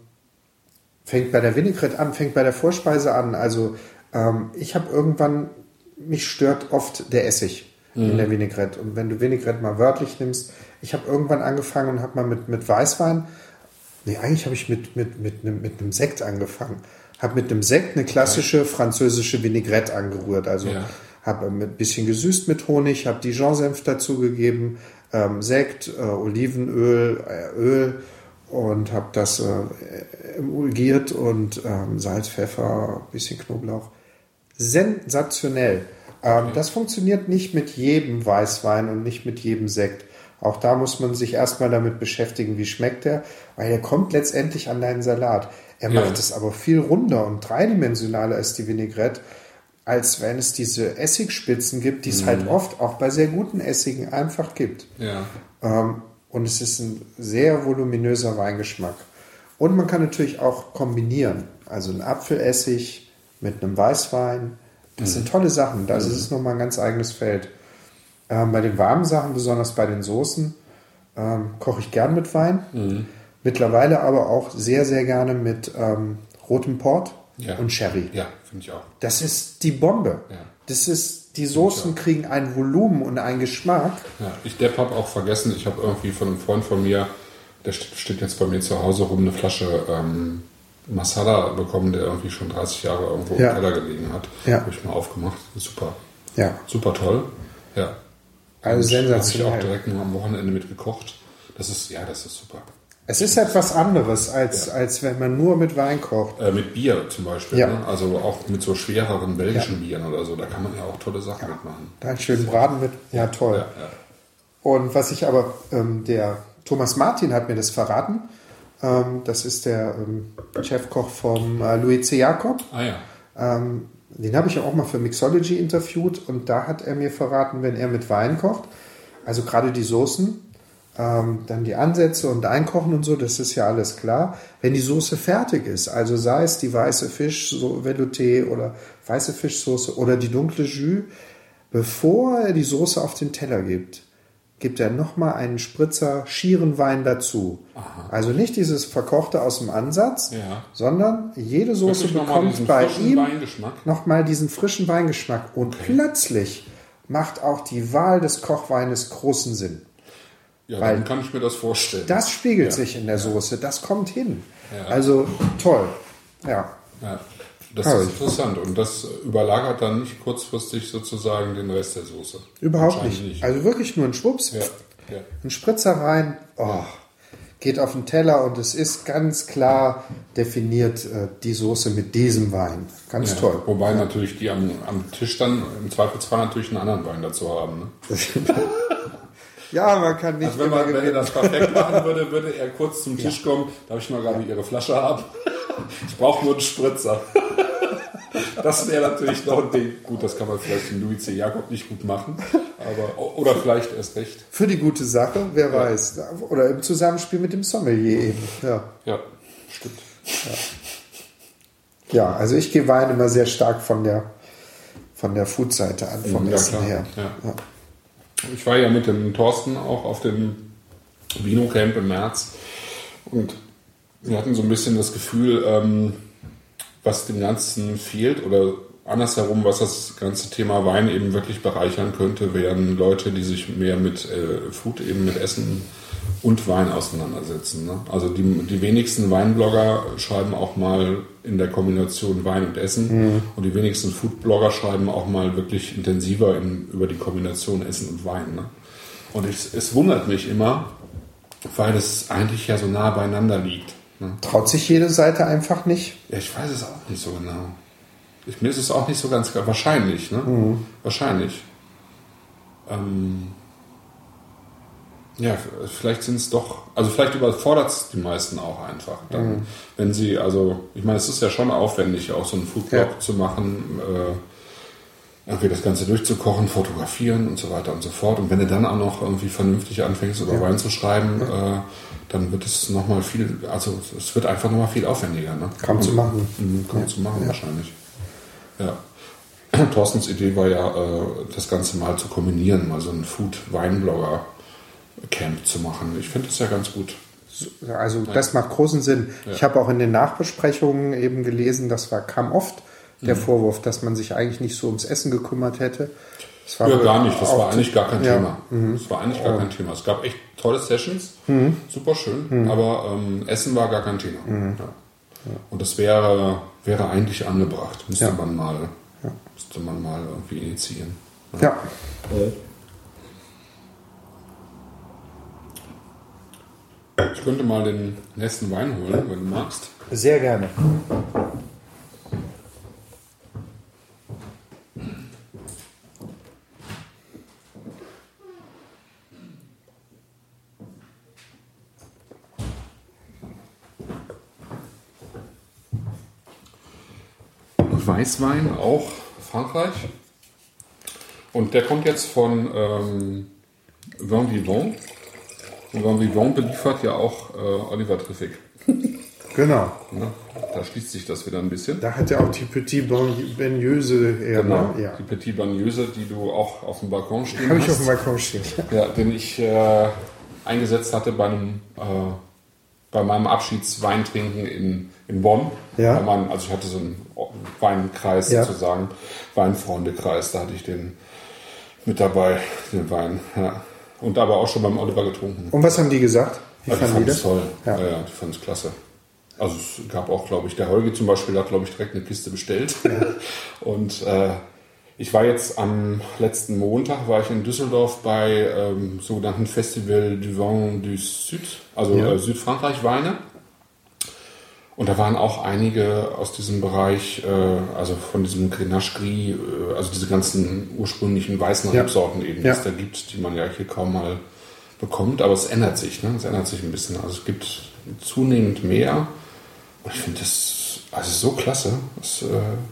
fängt bei der Vinaigrette an, fängt bei der Vorspeise an. Also ähm, ich habe irgendwann, mich stört oft der Essig mhm. in der Vinaigrette. Und wenn du Vinaigrette mal wörtlich nimmst, ich habe irgendwann angefangen und habe mal mit, mit Weißwein. Nee, eigentlich habe ich mit, mit, mit, einem, mit einem Sekt angefangen. Habe mit einem Sekt eine klassische französische Vinaigrette angerührt. Also ja. habe ein bisschen gesüßt mit Honig, habe Dijon-Senf dazugegeben, ähm, Sekt, äh, Olivenöl, äh, Öl und habe das äh, emulgiert und ähm, Salz, Pfeffer, ein bisschen Knoblauch. Sensationell. Ähm, okay. Das funktioniert nicht mit jedem Weißwein und nicht mit jedem Sekt. Auch da muss man sich erstmal damit beschäftigen, wie schmeckt der, weil er kommt letztendlich an deinen Salat. Er ja. macht es aber viel runder und dreidimensionaler als die Vinaigrette, als wenn es diese Essigspitzen gibt, die es mhm. halt oft auch bei sehr guten Essigen einfach gibt. Ja. Ähm, und es ist ein sehr voluminöser Weingeschmack. Und man kann natürlich auch kombinieren. Also ein Apfelessig mit einem Weißwein. Das mhm. sind tolle Sachen. Das mhm. ist nochmal ein ganz eigenes Feld. Ähm, bei den warmen Sachen, besonders bei den Soßen, ähm, koche ich gern mit Wein. Mhm. Mittlerweile aber auch sehr, sehr gerne mit ähm, rotem Port ja. und Sherry. Ja, finde ich auch. Das ist die Bombe. Ja. Das ist, die Soßen kriegen ein Volumen und einen Geschmack. Ja, ich Depp habe auch vergessen, ich habe irgendwie von einem Freund von mir, der steht jetzt bei mir zu Hause rum, eine Flasche ähm, Masala bekommen, der irgendwie schon dreißig Jahre irgendwo ja. im Keller gelegen hat. Ja. Habe ich mal aufgemacht. Super. Ja. Super toll. Ja. Also sensationell. Habe ich auch direkt nur am Wochenende mit gekocht. Das ist, ja, das ist super. Es ist etwas anderes, als, ja. als wenn man nur mit Wein kocht. Äh, mit Bier zum Beispiel. Ja. Ne? Also auch mit so schwereren belgischen ja. Bieren oder so. Da kann man ja auch tolle Sachen ja. mitmachen. Da einen schönen Braten mit. Ja, toll. Ja, ja. Und was ich aber, ähm, der Thomas Martin hat mir das verraten. Ähm, das ist der ähm, Chefkoch vom äh, Louis C. Jacob. Ah ja. Ähm, den habe ich ja auch mal für Mixology interviewt. Und da hat er mir verraten, wenn er mit Wein kocht, also gerade die Soßen, ähm, dann die Ansätze und Einkochen und so, das ist ja alles klar. Wenn die Soße fertig ist, also sei es die weiße Fisch, so Velouté oder weiße Fischsoße oder die dunkle Jus, bevor er die Soße auf den Teller gibt, gibt er nochmal einen Spritzer schieren Wein dazu. Aha. Also nicht dieses Verkochte aus dem Ansatz, ja. sondern jede Soße bekommt bei ihm nochmal diesen frischen Weingeschmack. Und okay. plötzlich macht auch die Wahl des Kochweines großen Sinn. Ja, dann kann ich mir das vorstellen. Das spiegelt ja. sich in der Soße, das kommt hin. Ja. Also toll. Ja. ja. Das ist interessant. Und das überlagert dann nicht kurzfristig sozusagen den Rest der Soße. Überhaupt nicht. nicht. Also wirklich nur ein Schwupps, ja. Ja. ein Spritzer rein. Oh, geht auf den Teller und es ist ganz klar definiert, äh, die Soße mit diesem Wein. Ganz ja, toll. Wobei ja. natürlich die am, am Tisch dann im Zweifelsfall natürlich einen anderen Wein dazu haben. Ne? Ja, man kann nicht... Also wenn, man, wenn er das perfekt machen würde, würde er kurz zum Tisch ja. kommen. Darf ich mal gerade Ihre Flasche haben? Ich brauche nur einen Spritzer. Das wäre natürlich noch ein Ding. Gut, das kann man vielleicht in Louis C. Jakob nicht gut machen. Aber, oder vielleicht erst recht. Für die gute Sache, wer ja. weiß. Oder im Zusammenspiel mit dem Sommelier eben. Ja, ja stimmt. Ja. ja, also ich gehe Wein immer sehr stark von der, von der Food-Seite an, vom ja, Essen klar. her. Ja. Ja. Ich war ja mit dem Thorsten auch auf dem Vino-Camp im März und wir hatten so ein bisschen das Gefühl, ähm, was dem Ganzen fehlt oder andersherum, was das ganze Thema Wein eben wirklich bereichern könnte, wären Leute, die sich mehr mit äh, Food, eben mit Essen und Wein auseinandersetzen. Ne? Also die, die wenigsten Weinblogger schreiben auch mal in der Kombination Wein und Essen mhm. und die wenigsten Foodblogger schreiben auch mal wirklich intensiver in, über die Kombination Essen und Wein. Ne? Und ich, es wundert mich immer, weil es eigentlich ja so nah beieinander liegt. Ne? Traut sich jede Seite einfach nicht? Ja, ich weiß es auch nicht so genau. Ich, mir ist es auch nicht so ganz klar. Wahrscheinlich, ne? Mhm. Wahrscheinlich. Ähm, ja, vielleicht sind es doch, also vielleicht überfordert es die meisten auch einfach. Dann, mhm. Wenn sie, also, ich meine, es ist ja schon aufwendig, auch so einen Foodblog ja. zu machen, äh, irgendwie das Ganze durchzukochen, fotografieren und so weiter und so fort. Und wenn du dann auch noch irgendwie vernünftig anfängst, über ja. Wein zu schreiben, ja. äh, dann wird es nochmal viel, also es wird einfach nochmal viel aufwendiger. Ne? Kaum zu machen. Mhm, kaum ja. zu machen, ja. wahrscheinlich. Ja. Thorstens Idee war ja, äh, das Ganze mal zu kombinieren, mal so einen Food-Weinblogger-Camp zu machen. Ich finde das ja ganz gut. Also das macht großen Sinn. Ja. Ich habe auch in den Nachbesprechungen eben gelesen, das war, kam oft der mhm. Vorwurf, dass man sich eigentlich nicht so ums Essen gekümmert hätte. Das war ja, gar nicht. Das war eigentlich gar kein ja. Thema. Mhm. Das war eigentlich gar kein Thema. Es gab echt tolle Sessions, mhm. super schön, mhm. aber ähm, Essen war gar kein Thema. Mhm. Ja. Ja. Und das wäre, wäre eigentlich angebracht. Müsste ja. man mal, ja. müsste man mal irgendwie initiieren. Ja. ja. Ich könnte mal den nächsten Wein holen, wenn du magst. Sehr gerne. Weißwein, auch Frankreich. Und der kommt jetzt von ähm, Vin Vivant. Und Vin Vivant beliefert ja auch äh, Oliver Triffick. Genau. Ja, da schließt sich das wieder ein bisschen. Da hat er auch die Petit Bagneuse her. Genau, ja. die Petit Bagneuse, die du auch auf dem Balkon stehen Habe hast. ich auf dem Balkon stehen. Ja, den ich äh, eingesetzt hatte bei einem... Äh, bei meinem Abschiedsweintrinken in, in Bonn. Ja. Bei meinem, also ich hatte so einen Weinkreis ja. sozusagen, Weinfreundekreis, da hatte ich den mit dabei, den Wein. Ja. Und aber auch schon beim Oliver getrunken. Und was haben die gesagt? Wie also fanden die das? Toll. Ja. Ja, ja, die fanden es klasse. Also es gab auch, glaube ich, der Holgi zum Beispiel hat, glaube ich, direkt eine Kiste bestellt. Ja. Und äh, ich war jetzt am letzten Montag, war ich in Düsseldorf bei ähm, sogenannten Festival du Vin du Sud, also ja. äh, Südfrankreich-Weine. Und da waren auch einige aus diesem Bereich, äh, also von diesem Grenache Gris, äh, also diese ganzen ursprünglichen weißen ja. Rebsorten eben, die ja. es da gibt, die man ja hier kaum mal bekommt. Aber es ändert sich, ne? Es ändert sich ein bisschen. Also es gibt zunehmend mehr. Und ich finde das also so klasse. Das, äh,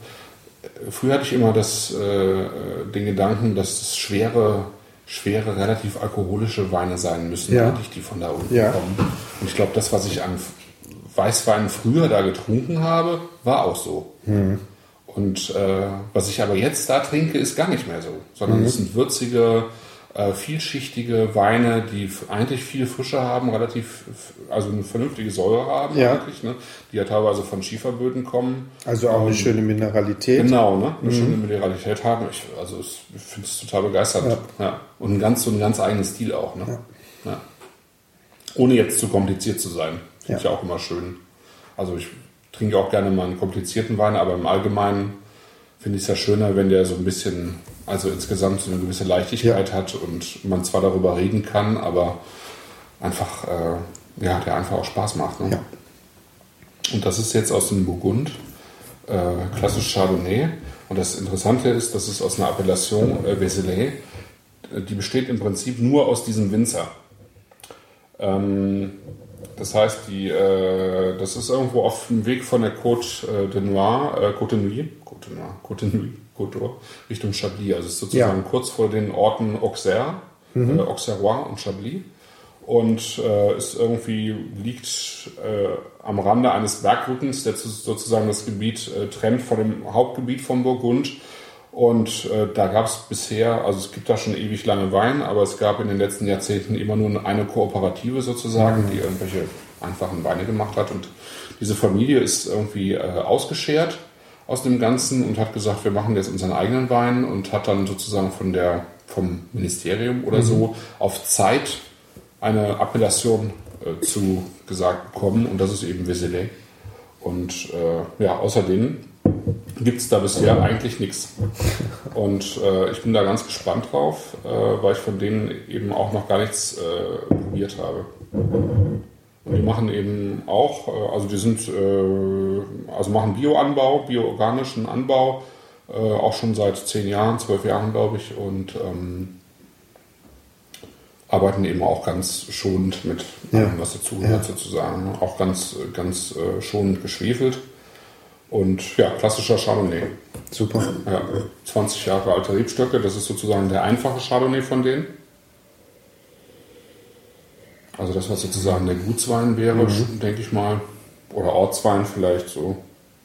Früher hatte ich immer das, äh, den Gedanken, dass es schwere, schwere, relativ alkoholische Weine sein müssen, ja. eigentlich, die von da unten ja. kommen. Und ich glaube, das, was ich an Weißwein früher da getrunken habe, war auch so. Mhm. Und äh, was ich aber jetzt da trinke, ist gar nicht mehr so. Sondern mhm. es sind würzige, äh, vielschichtige Weine, die eigentlich viel Frische haben, relativ, also eine vernünftige Säure haben, ja. eigentlich, ne? Die ja teilweise von Schieferböden kommen. Also auch eine schöne Mineralität. Genau, ne? Eine mhm. schöne Mineralität haben. Ich, also ich finde es total begeisternd. Ja. Ja. Und ein ganz, so einen ganz eigenen Stil auch. Ne? Ja. Ja. Ohne jetzt zu kompliziert zu sein. Finde ja. ich auch immer schön. Also ich trinke auch gerne mal einen komplizierten Wein, aber im Allgemeinen finde ich es ja schöner, wenn der so ein bisschen, also insgesamt so eine gewisse Leichtigkeit ja. hat und man zwar darüber reden kann, aber einfach äh, ja, der einfach auch Spaß macht. Ne? Ja. Und das ist jetzt aus dem Burgund, äh, klassisch Chardonnay. Und das Interessante ist, dass es aus einer Appellation äh, Vézelay, die besteht im Prinzip nur aus diesem Winzer. Ähm, das heißt, die, äh, das ist irgendwo auf dem Weg von der Côte äh, de Noir, äh, Côte de Nuit, Côte de Noir, Côte de Nuit, Côte d'Or, Richtung Chablis. Also es ist sozusagen ja. kurz vor den Orten Auxerre, mhm. äh, Auxerrois und Chablis. Und äh, ist irgendwie liegt äh, am Rande eines Bergrückens, der sozusagen das Gebiet äh, trennt von dem Hauptgebiet von Burgund. Und äh, da gab es bisher, also es gibt da schon ewig lange Wein, aber es gab in den letzten Jahrzehnten immer nur eine Kooperative sozusagen, mhm. die irgendwelche einfachen Weine gemacht hat. Und diese Familie ist irgendwie äh, ausgeschert aus dem Ganzen und hat gesagt, wir machen jetzt unseren eigenen Wein und hat dann sozusagen von der vom Ministerium oder mhm. so auf Zeit eine Appellation äh, zu gesagt bekommen und das ist eben Vézelay. Und äh, ja, außerdem gibt es da bisher eigentlich nichts. Und äh, ich bin da ganz gespannt drauf, äh, weil ich von denen eben auch noch gar nichts äh, probiert habe. Und die machen eben auch, äh, also die sind, äh, also machen Bioanbau, bioorganischen Anbau, äh, auch schon seit zehn Jahren, zwölf Jahren glaube ich und ähm, arbeiten eben auch ganz schonend mit allem, ja. was dazugehört ja. sozusagen. Auch ganz, ganz äh, schonend geschwefelt. Und ja, klassischer Chardonnay. Super. Ja, zwanzig Jahre alte Rebstöcke, das ist sozusagen der einfache Chardonnay von denen. Also das, was sozusagen der Gutswein wäre, mhm. denke ich mal. Oder Ortswein vielleicht so.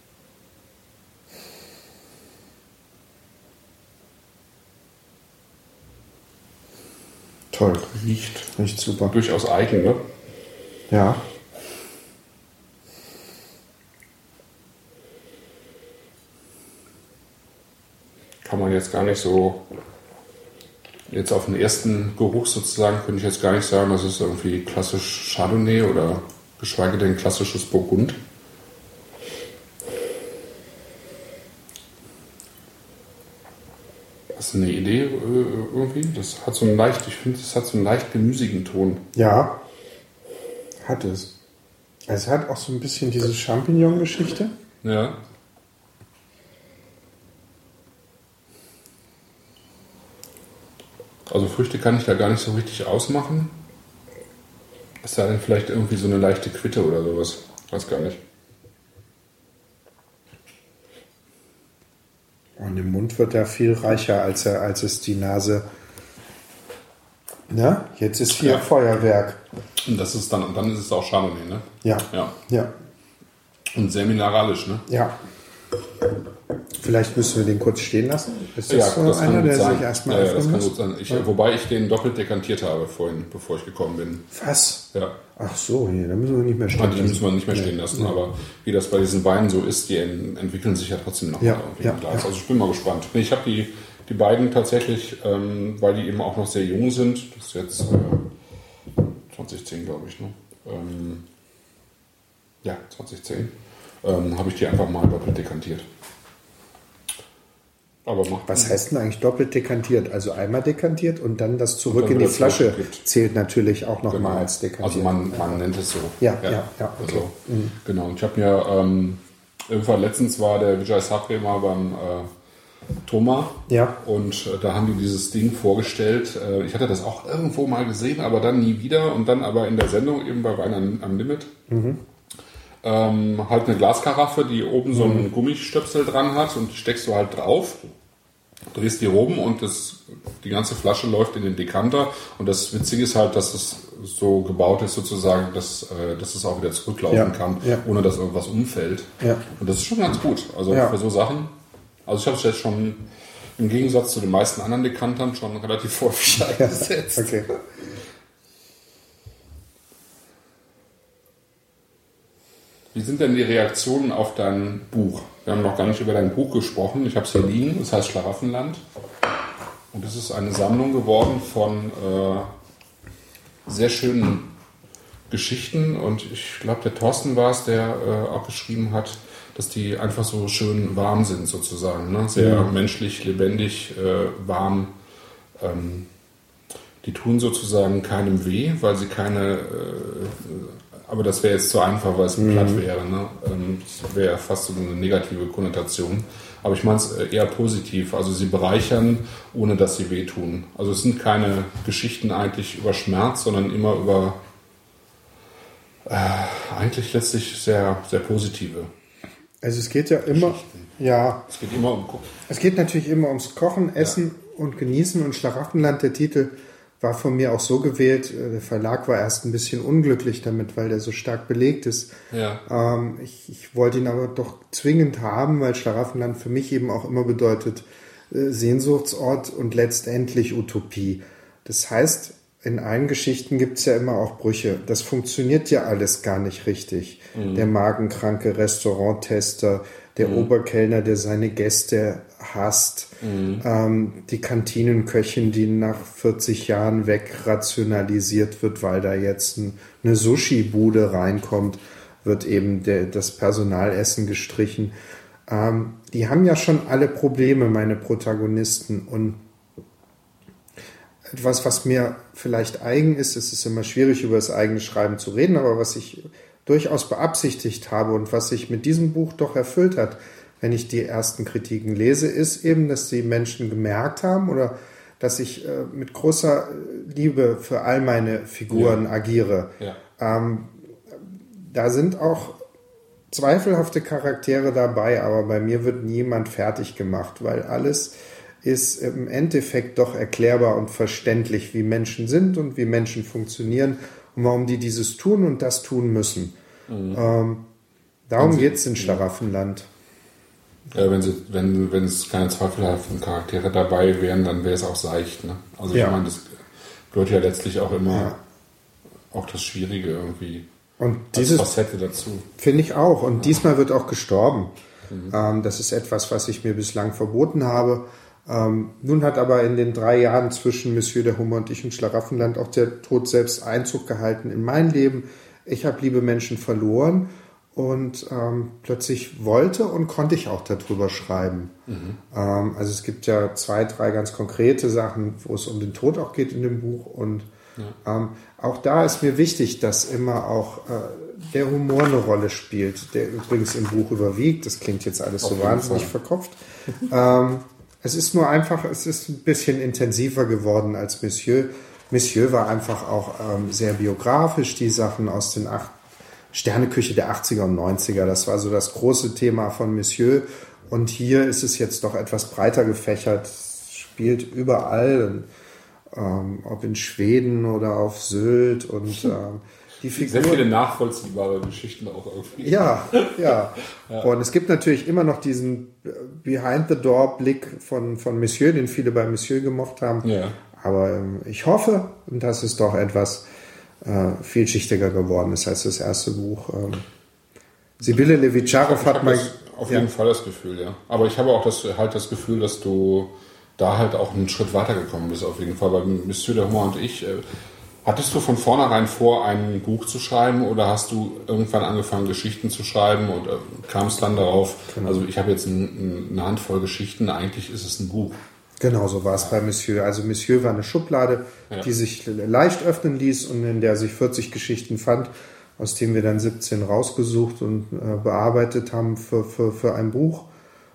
Toll. Riecht. Riecht super. Durchaus eigen, ne? Ja. Kann man jetzt gar nicht so, jetzt auf den ersten Geruch sozusagen, könnte ich jetzt gar nicht sagen, das ist irgendwie klassisch Chardonnay oder geschweige denn klassisches Burgund. Hast du eine Idee irgendwie? Das hat so einen leicht, ich finde, das hat so einen leicht gemüsigen Ton. Ja, hat es. Es hat auch so ein bisschen diese Champignon-Geschichte. Ja. Also Früchte kann ich da gar nicht so richtig ausmachen. Es sei denn vielleicht irgendwie so eine leichte Quitte oder sowas. Weiß gar nicht. Und im Mund wird er viel reicher, als, er, als es die Nase... Na, jetzt ist hier ja. Feuerwerk. Und das ist dann, dann ist es auch Chardonnay, ne? Ja. ja. ja. Und sehr mineralisch, ne? Ja. Vielleicht müssen wir den kurz stehen lassen. Ist das ja, so das einer, kann der sein. sich erstmal ja, ja, das kann muss? gut sein. Ich, ja. Wobei ich den doppelt dekantiert habe vorhin, bevor ich gekommen bin. Was? Ja. Ach so, hier, da müssen wir nicht mehr stehen lassen. Die müssen wir nicht mehr stehen lassen, ja. aber wie das bei diesen Weinen so ist, die entwickeln sich ja trotzdem noch ja. mal irgendwie ja. im Glas. Also ich bin mal gespannt. Ich habe die, die beiden tatsächlich, ähm, weil die eben auch noch sehr jung sind, das ist jetzt äh, zwanzig zehn, glaube ich, ne? Ähm, ja, zwanzig zehn, ähm, habe ich die einfach mal doppelt dekantiert. Aber was heißt denn eigentlich doppelt dekantiert? Also einmal dekantiert und dann das zurück in die Flasche zählt natürlich auch nochmal genau. als dekantiert. Also man, man nennt es so. Ja, ja, ja. ja okay. Also, mhm. Genau. Und ich habe mir, ähm, irgendwann letztens war der Vijay Sapre mal beim äh, Thomas ja. und äh, da haben die dieses Ding vorgestellt. Äh, ich hatte das auch irgendwo mal gesehen, aber dann nie wieder und dann aber in der Sendung eben bei Wein am, am Limit. Mhm. Ähm, halt eine Glaskaraffe, die oben so einen Gummistöpsel dran hat und die steckst du halt drauf, drehst die rum und das, die ganze Flasche läuft in den Dekanter und das Witzige ist halt, dass es so gebaut ist sozusagen, dass, äh, dass es auch wieder zurücklaufen ja, kann, ja. ohne dass irgendwas umfällt. Ja. Und das ist schon ganz gut, also ja. für so Sachen. Also ich habe es jetzt schon im Gegensatz zu den meisten anderen Dekantern schon relativ häufig eingesetzt. Ja, okay. Wie sind denn die Reaktionen auf dein Buch? Wir haben noch gar nicht über dein Buch gesprochen. Ich habe es hier liegen, das heißt Schlaraffenland. Und es ist eine Sammlung geworden von äh, sehr schönen Geschichten. Und ich glaube, der Thorsten war es, der äh, auch geschrieben hat, dass die einfach so schön warm sind sozusagen. Ne? Sehr ja. menschlich, lebendig, äh, warm. Ähm, die tun sozusagen keinem weh, weil sie keine... Äh, aber das wäre jetzt zu einfach, weil es mhm. platt wäre. Ne? Das wäre fast so eine negative Konnotation. Aber ich meine es eher positiv. Also sie bereichern, ohne dass sie wehtun. Also es sind keine Geschichten eigentlich über Schmerz, sondern immer über äh, eigentlich letztlich sehr, sehr positive. Also es geht ja immer, ja. Es geht immer um Kochen. Es geht natürlich immer ums Kochen, Essen ja. und Genießen. Und Schlaraffenland, der Titel, war von mir auch so gewählt. Der Verlag war erst ein bisschen unglücklich damit, weil der so stark belegt ist. Ja. Ähm, ich, ich wollte ihn aber doch zwingend haben, weil Schlaraffenland für mich eben auch immer bedeutet äh, Sehnsuchtsort und letztendlich Utopie. Das heißt, in allen Geschichten gibt es ja immer auch Brüche. Das funktioniert ja alles gar nicht richtig. Mhm. Der magenkranke Restauranttester, der mhm. Oberkellner, der seine Gäste hasst, mhm. ähm, die Kantinenköchin, die nach vierzig Jahren wegrationalisiert wird, weil da jetzt ein, eine Sushi-Bude reinkommt, wird eben der, das Personalessen gestrichen. Ähm, die haben ja schon alle Probleme, meine Protagonisten. Und etwas, was mir vielleicht eigen ist, es ist immer schwierig, über das eigene Schreiben zu reden, aber was ich durchaus beabsichtigt habe und was sich mit diesem Buch doch erfüllt hat, wenn ich die ersten Kritiken lese, ist eben, dass die Menschen gemerkt haben oder dass ich äh, mit großer Liebe für all meine Figuren ja. agiere. Ja. Ähm, da sind auch zweifelhafte Charaktere dabei, aber bei mir wird niemand fertig gemacht, weil alles ist im Endeffekt doch erklärbar und verständlich, wie Menschen sind und wie Menschen funktionieren und warum die dieses tun und das tun müssen. Mhm. Ähm, darum geht es in Schlaraffenland. Ja, wenn, sie, wenn, wenn es keine zweifelhaften Charaktere dabei wären, dann wäre es auch seicht. Ne? Also ja. ich meine, das gehört ja letztlich auch immer ja. auch das Schwierige irgendwie und dieses als Facette dazu. Finde ich auch. Und ja. diesmal wird auch gestorben. Mhm. Ähm, das ist etwas, was ich mir bislang verboten habe. Ähm, nun hat aber in den drei Jahren zwischen Monsieur der Hummer und ich und Schlaraffenland auch der Tod selbst Einzug gehalten in mein Leben. Ich habe liebe Menschen verloren und ähm, plötzlich wollte und konnte ich auch darüber schreiben. Mhm. Ähm, also es gibt ja zwei, drei ganz konkrete Sachen, wo es um den Tod auch geht in dem Buch und ja. ähm, auch da ist mir wichtig, dass immer auch äh, der Humor eine Rolle spielt, der übrigens im Buch überwiegt. Das klingt jetzt alles so wahnsinnig verkopft. ähm, Es ist nur einfach, es ist ein bisschen intensiver geworden als Monsieur. Monsieur war einfach auch ähm, sehr biografisch, die Sachen aus den acht, Sterneküche der achtziger und neunziger, das war so das große Thema von Monsieur. Und hier ist es jetzt doch etwas breiter gefächert, spielt überall, ähm, ob in Schweden oder auf Sylt und ähm, die Figuren. Sehr viele nachvollziehbare Geschichten auch irgendwie. Ja, ja, ja. Und es gibt natürlich immer noch diesen Behind-the-Door-Blick von, von Monsieur, den viele bei Monsieur gemocht haben. Ja. Aber ähm, ich hoffe, dass es doch etwas äh, vielschichtiger geworden ist als das erste Buch. Ähm, Sibylle Levitscharow hat mal... Auf ja. jeden Fall das Gefühl, ja. Aber ich habe auch das, halt das Gefühl, dass du da halt auch einen Schritt weitergekommen bist, auf jeden Fall. Weil Monsieur der Humor und ich... Äh, Hattest du von vornherein vor, ein Buch zu schreiben oder hast du irgendwann angefangen, Geschichten zu schreiben und äh, kamst dann darauf, genau. Also ich habe jetzt ein, eine Handvoll Geschichten, eigentlich ist es ein Buch. Genau, so war es ja. bei Monsieur. Also Monsieur war eine Schublade, ja. die sich leicht öffnen ließ und in der sich vierzig Geschichten fand, aus denen wir dann siebzehn rausgesucht und äh, bearbeitet haben für, für, für ein Buch.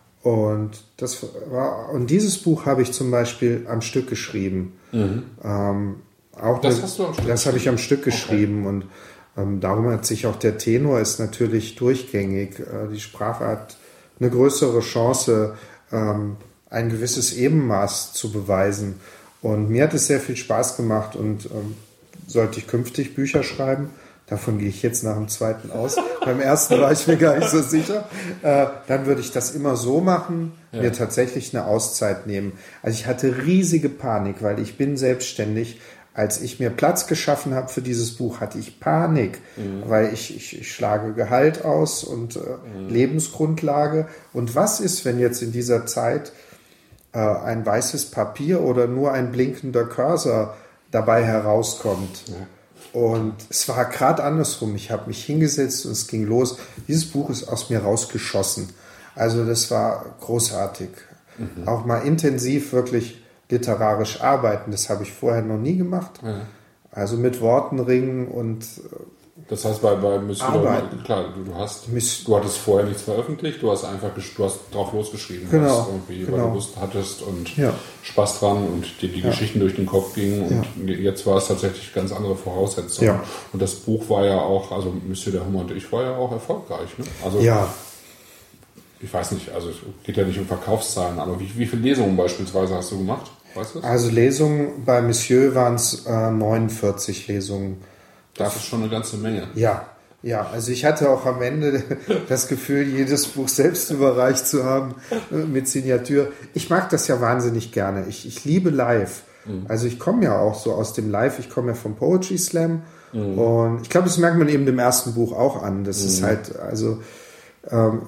Und, das war, und dieses Buch habe ich zum Beispiel am Stück geschrieben. Mhm. Ähm, Auch das eine, hast du am Stück Das habe ich am Stück geschrieben okay. und ähm, darum hat sich auch der Tenor ist natürlich durchgängig. Äh, die Sprache hat eine größere Chance, ähm, ein gewisses Ebenmaß zu beweisen. Und mir hat es sehr viel Spaß gemacht und ähm, sollte ich künftig Bücher schreiben, davon gehe ich jetzt nach dem zweiten aus, beim ersten war ich mir gar nicht so sicher, äh, dann würde ich das immer so machen, ja. mir tatsächlich eine Auszeit nehmen. Also ich hatte riesige Panik, weil ich bin selbstständig. Als ich mir Platz geschaffen habe für dieses Buch, hatte ich Panik, mhm. weil ich, ich, ich schlage Gehalt aus und äh, mhm. Lebensgrundlage. Und was ist, wenn jetzt in dieser Zeit äh, ein weißes Papier oder nur ein blinkender Cursor dabei herauskommt? Ja. Und es war gerade andersrum. Ich habe mich hingesetzt und es ging los. Dieses Buch ist aus mir rausgeschossen. Also das war großartig. Mhm. Auch mal intensiv wirklich literarisch arbeiten, das habe ich vorher noch nie gemacht. Ja. Also mit Worten ringen und das heißt, bei, bei Monsieur Arbeiten. Klar, du, du, hast, Miss- du hattest vorher nichts veröffentlicht, du hast einfach gesch- du hast drauf losgeschrieben, Genau, was irgendwie, weil genau. du Lust hattest und Ja. Spaß dran und dir die Ja. Geschichten durch den Kopf gingen und jetzt war es tatsächlich ganz andere Voraussetzungen. Ja. Und das Buch war ja auch, also Monsieur der Hummer und ich war ja auch erfolgreich. Ne? Also ja, ich weiß nicht, also es geht ja nicht um Verkaufszahlen, aber wie, wie viele Lesungen beispielsweise hast du gemacht? Weißt du das? also Lesungen bei Monsieur waren es äh, neunundvierzig Lesungen. Das ist schon eine ganze Menge. Ja, ja, also ich hatte auch am Ende das Gefühl, jedes Buch selbst überreicht zu haben äh, mit Signatur. Ich mag das ja wahnsinnig gerne. Ich, ich liebe Live. Mhm. Also ich komme ja auch so aus dem Live, ich komme ja vom Poetry Slam. Mhm. Und ich glaube, das merkt man eben dem ersten Buch auch an. Das mhm. ist halt, also ähm,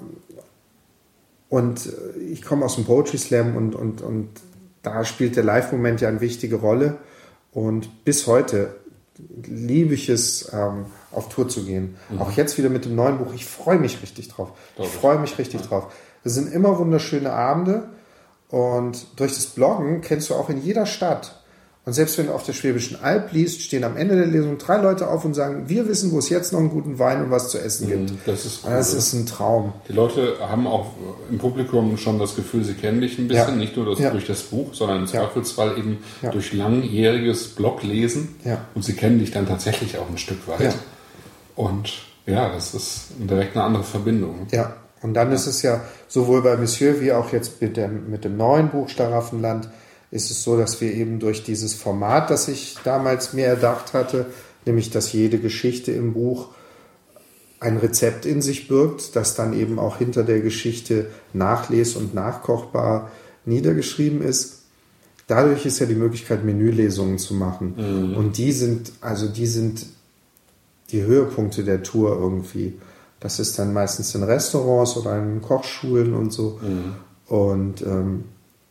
und ich komme aus dem Poetry Slam und, und, und da spielt der Live-Moment ja eine wichtige Rolle. Und bis heute liebe ich es, ähm, auf Tour zu gehen. Mhm. Auch jetzt wieder mit dem neuen Buch. Ich freue mich richtig drauf. Ich freue mich richtig ja. drauf. Es sind immer wunderschöne Abende und durch das Bloggen kennst du auch in jeder Stadt. Und selbst wenn du auf der Schwäbischen Alb liest, stehen am Ende der Lesung drei Leute auf und sagen, wir wissen, wo es jetzt noch einen guten Wein und was zu essen gibt. Das ist, cool. Das ist ein Traum. Die Leute haben auch im Publikum schon das Gefühl, sie kennen dich ein bisschen, ja. nicht nur das, ja. durch das Buch, sondern im ja. Zweifelsfall eben ja. durch langjähriges Bloglesen. Ja. Und sie kennen dich dann tatsächlich auch ein Stück weit. Ja. Und ja, das ist direkt eine andere Verbindung. Ja, und dann ist es ja sowohl bei Monsieur wie auch jetzt mit dem, mit dem neuen Buch Schlaraffenland ist es so, dass wir eben durch dieses Format, das ich damals mir erdacht hatte, nämlich dass jede Geschichte im Buch ein Rezept in sich birgt, das dann eben auch hinter der Geschichte nachles- und nachkochbar niedergeschrieben ist. Dadurch ist ja die Möglichkeit, Menülesungen zu machen. Mhm. Und die sind, also die sind die Höhepunkte der Tour irgendwie. Das ist dann meistens in Restaurants oder in Kochschulen und so. Mhm. Und ähm,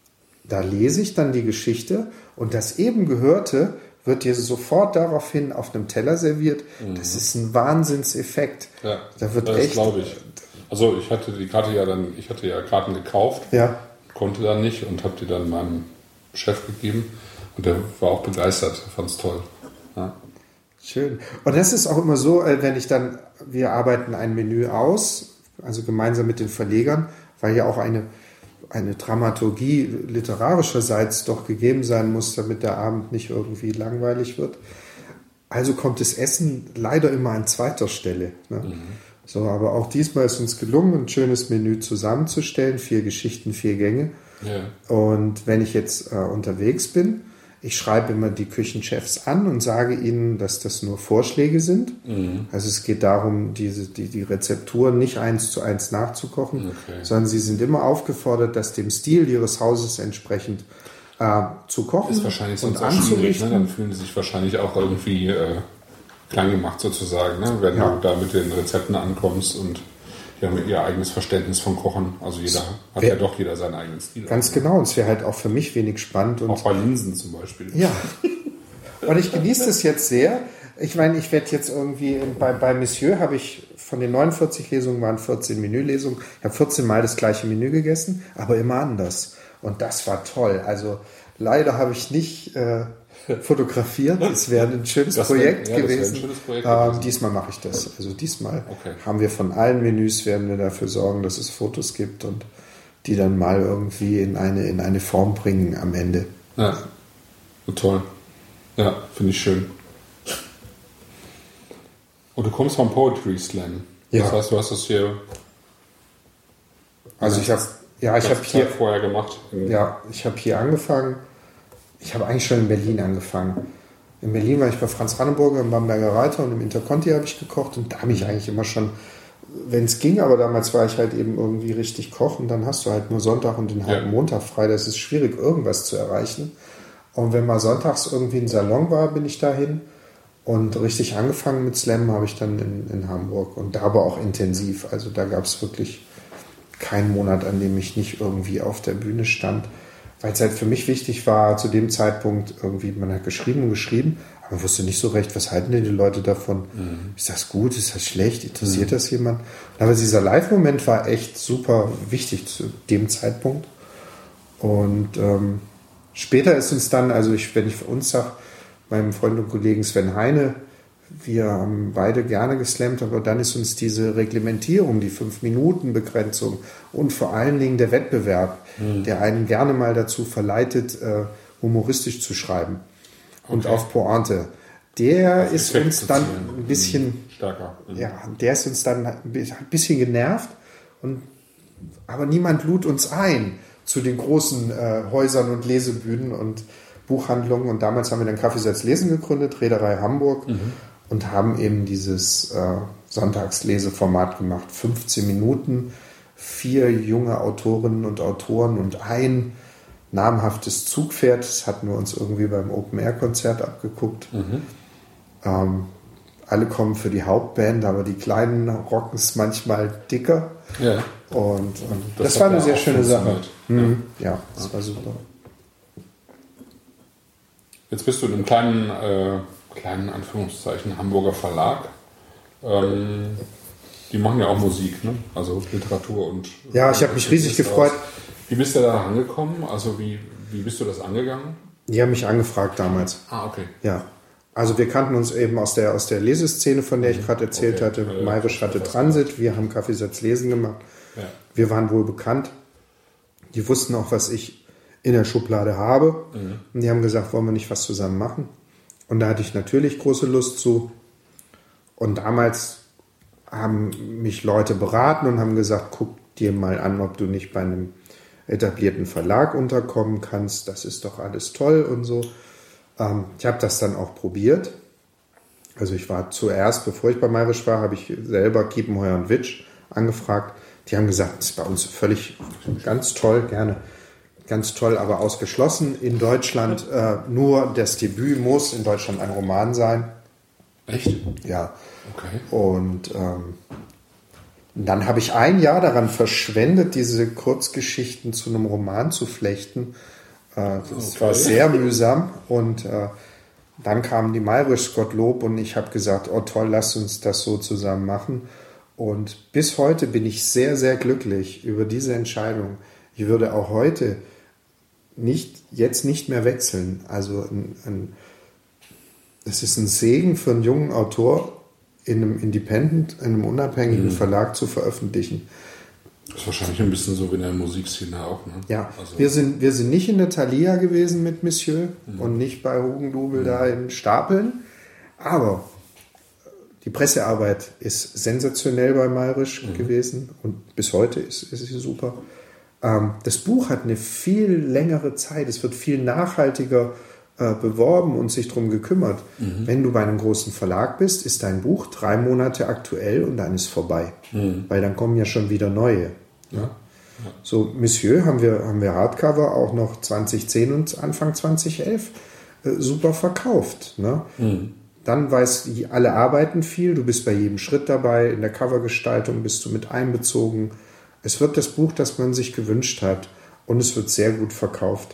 da lese ich dann die Geschichte und das eben Gehörte wird dir sofort daraufhin auf einem Teller serviert. Mhm. Das ist ein Wahnsinnseffekt. Ja, da wird das echt, glaube ich. Also ich hatte die Karte ja dann, ich hatte ja Karten gekauft, ja. konnte dann nicht und habe die dann meinem Chef gegeben und der war auch begeistert, fand es toll. Ja. Schön. Und das ist auch immer so, wenn ich dann, wir arbeiten ein Menü aus, also gemeinsam mit den Verlegern, weil ja auch eine eine Dramaturgie literarischerseits doch gegeben sein muss, damit der Abend nicht irgendwie langweilig wird. Also kommt das Essen leider immer an zweiter Stelle. Ne? Mhm. So, aber auch diesmal ist uns gelungen, ein schönes Menü zusammenzustellen. Vier Geschichten, vier Gänge. Ja. Und wenn ich jetzt äh, unterwegs bin, ich schreibe immer die Küchenchefs an und sage ihnen, dass das nur Vorschläge sind. Mhm. Also es geht darum, diese, die, die Rezepturen nicht eins zu eins nachzukochen, okay. sondern sie sind immer aufgefordert, das dem Stil ihres Hauses entsprechend äh, zu kochen ist wahrscheinlich und sonst anzurichten. Ne? Dann fühlen sie sich wahrscheinlich auch irgendwie äh, klein gemacht sozusagen, ne? Wenn ja. du da mit den Rezepten ankommst und die haben ihr eigenes Verständnis von Kochen. Also jeder hat ja doch jeder seinen eigenen Stil. Ganz genau. Und es wäre halt auch für mich wenig spannend. Und auch bei Linsen zum Beispiel. Ja. Und ich genieße das jetzt sehr. Ich meine, ich werde jetzt irgendwie, bei, bei Monsieur habe ich von den neunundvierzig Lesungen waren vierzehn Menülesungen. Ich habe vierzehn Mal das gleiche Menü gegessen, aber immer anders. Und das war toll. Also leider habe ich nicht äh, fotografiert. Es wäre ein schönes das Projekt wär, ja, gewesen. Ein schönes Projekt ähm, gewesen. Diesmal mache ich das. Also diesmal okay. haben wir von allen Menüs, werden wir dafür sorgen, dass es Fotos gibt und die dann mal irgendwie in eine, in eine Form bringen am Ende. Ja, toll. Ja, finde ich schön. Und du kommst vom Poetry Slam. Ja. Das heißt, du hast das hier... Also ich habe ja, ich habe hier vorher gemacht. Ja, ich habe hier angefangen. Ich habe eigentlich schon in Berlin angefangen. In Berlin war ich bei Franz Rannenburger im Bamberger Reiter und im Interconti habe ich gekocht und da habe ich eigentlich immer schon, wenn es ging, aber damals war ich halt eben irgendwie richtig Koch und dann hast du halt nur Sonntag und den halben ja. Montag frei. Das ist schwierig, irgendwas zu erreichen. Und wenn mal sonntags irgendwie ein Salon war, bin ich dahin und richtig angefangen mit Slam habe ich dann in, in Hamburg und da aber auch intensiv. Also da gab es wirklich keinen Monat, an dem ich nicht irgendwie auf der Bühne stand. Weil es halt für mich wichtig war, zu dem Zeitpunkt irgendwie, man hat geschrieben und geschrieben, aber man wusste nicht so recht, was halten denn die Leute davon? Mhm. Ist das gut, ist das schlecht, interessiert mhm. das jemand? Aber dieser Live-Moment war echt super wichtig zu dem Zeitpunkt. Und ähm, später ist uns dann, also ich, wenn ich für uns sage, meinem Freund und Kollegen Sven Heine. Wir haben beide gerne geslammt, aber dann ist uns diese Reglementierung, die fünf-Minuten-Begrenzung und vor allen Dingen der Wettbewerb, mhm. der einen gerne mal dazu verleitet, äh, humoristisch zu schreiben und okay. auf Pointe. Der auf ist uns dann ein bisschen stärker. Mhm. Ja, der ist uns dann ein bisschen genervt, und, aber niemand lud uns ein zu den großen äh, Häusern und Lesebühnen und Buchhandlungen. Und damals haben wir dann Kaffeesatz Lesen gegründet, Reederei Hamburg. Mhm. Und haben eben dieses äh, Sonntagsleseformat gemacht. fünfzehn Minuten, vier junge Autorinnen und Autoren und ein namhaftes Zugpferd. Das hatten wir uns irgendwie beim Open-Air-Konzert abgeguckt. Mhm. Ähm, alle kommen für die Hauptband, aber die Kleinen rocken es manchmal dicker. Ja. Und, und das, das war eine sehr schöne Sache. Mhm. Ja. ja, das war super. Jetzt bist du in einem kleinen... Äh kleinen Anführungszeichen Hamburger Verlag. Ähm, die machen ja auch Musik, ne? Also Literatur und... Ja, ich habe mich riesig gefreut. Wie bist du da angekommen? Also wie, wie bist du das angegangen? Die haben mich angefragt damals. Ah, okay. Ja. Also wir kannten uns eben aus der, aus der Leseszene, von der ich gerade erzählt okay. hatte. Ja, Mayrisch hatte Transit, wir haben Kaffeesatz Lesen gemacht. Ja. Wir waren wohl bekannt. Die wussten auch, was ich in der Schublade habe. Mhm. Und die haben gesagt, wollen wir nicht was zusammen machen? Und da hatte ich natürlich große Lust zu. Und damals haben mich Leute beraten und haben gesagt, guck dir mal an, ob du nicht bei einem etablierten Verlag unterkommen kannst. Das ist doch alles toll und so. Ähm, ich habe das dann auch probiert. Also ich war zuerst, bevor ich bei Mayrisch war, habe ich selber Kiepenheuer und Witsch angefragt. Die haben gesagt, das ist bei uns völlig ganz toll, gerne. Ganz toll, aber ausgeschlossen. In Deutschland äh, nur das Debüt muss in Deutschland ein Roman sein. Echt? Ja. Okay. Und ähm, dann habe ich ein Jahr daran verschwendet, diese Kurzgeschichten zu einem Roman zu flechten. Äh, das okay. war sehr mühsam. Und äh, dann kamen die Mayrisch, Gottlob, und ich habe gesagt, oh toll, lass uns das so zusammen machen. Und bis heute bin ich sehr, sehr glücklich über diese Entscheidung. Ich würde auch heute nicht, jetzt nicht mehr wechseln. Also ein, ein, es ist ein Segen für einen jungen Autor, in einem Independent, in einem unabhängigen mhm. Verlag zu veröffentlichen. Das ist wahrscheinlich ein bisschen so wie in der Musikszene auch, ne? Ja, also wir sind, wir sind nicht in der Thalia gewesen mit Monsieur mhm. und nicht bei Hugendubel mhm. da in Stapeln, aber die Pressearbeit ist sensationell bei Mayrisch mhm. gewesen und bis heute ist, ist sie super. Das Buch hat eine viel längere Zeit, es wird viel nachhaltiger äh, beworben und sich darum gekümmert. Mhm. Wenn du bei einem großen Verlag bist, ist dein Buch drei Monate aktuell und dann ist vorbei. Mhm. Weil dann kommen ja schon wieder neue. Ja? Ja. So, Monsieur haben wir, haben wir Hardcover auch noch zwanzig zehn und Anfang zwanzig elf äh, super verkauft. Ne? Mhm. Dann weiß, alle arbeiten viel, du bist bei jedem Schritt dabei, in der Covergestaltung bist du mit einbezogen. Es wird das Buch, das man sich gewünscht hat, und es wird sehr gut verkauft.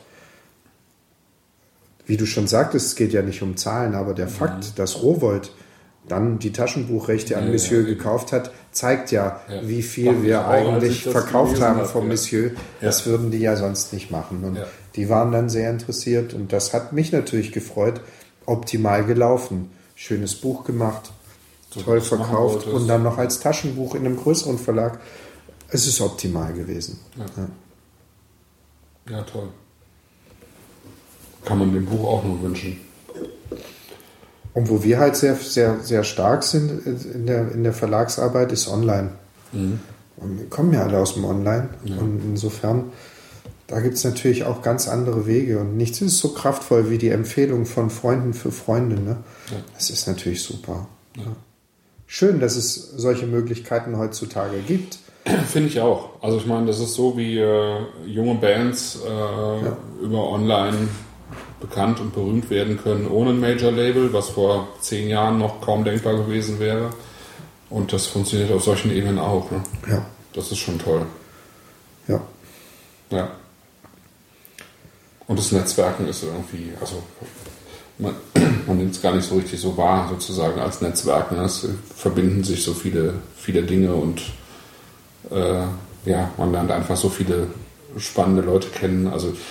Wie du schon sagtest, es geht ja nicht um Zahlen, aber der mhm. Fakt, dass Rowohlt dann die Taschenbuchrechte ja, an Monsieur ja, gekauft hat, zeigt ja, ja. wie viel Doch, wir eigentlich verkauft haben hat, vom ja. Monsieur. Das ja. würden die ja sonst nicht machen. Und ja. die waren dann sehr interessiert und das hat mich natürlich gefreut. Optimal gelaufen. Schönes Buch gemacht, so toll verkauft und dann noch als Taschenbuch in einem größeren Verlag. Es ist optimal gewesen. Ja. Ja. ja, toll. Kann man dem Buch auch nur wünschen. Und wo wir halt sehr, sehr, sehr stark sind in der, in der Verlagsarbeit, ist online. Mhm. Und wir kommen ja alle aus dem Online. Ja. Und insofern, da gibt es natürlich auch ganz andere Wege. Und nichts ist so kraftvoll wie die Empfehlung von Freunden für Freunde. Ne? Ja. Das ist natürlich super. Ja. Schön, dass es solche Möglichkeiten heutzutage gibt. Finde ich auch. Also ich meine, das ist so, wie äh, junge Bands äh, ja. über Online bekannt und berühmt werden können ohne ein Major-Label, was vor zehn Jahren noch kaum denkbar gewesen wäre. Und das funktioniert auf solchen Ebenen auch. Ne? Ja. Das ist schon toll. Ja. Ja. Und das Netzwerken ist irgendwie, also man, man nimmt es gar nicht so richtig so wahr, sozusagen als Netzwerken. Es verbinden sich so viele, viele Dinge und äh, ja, man lernt einfach so viele spannende Leute kennen. Also ich,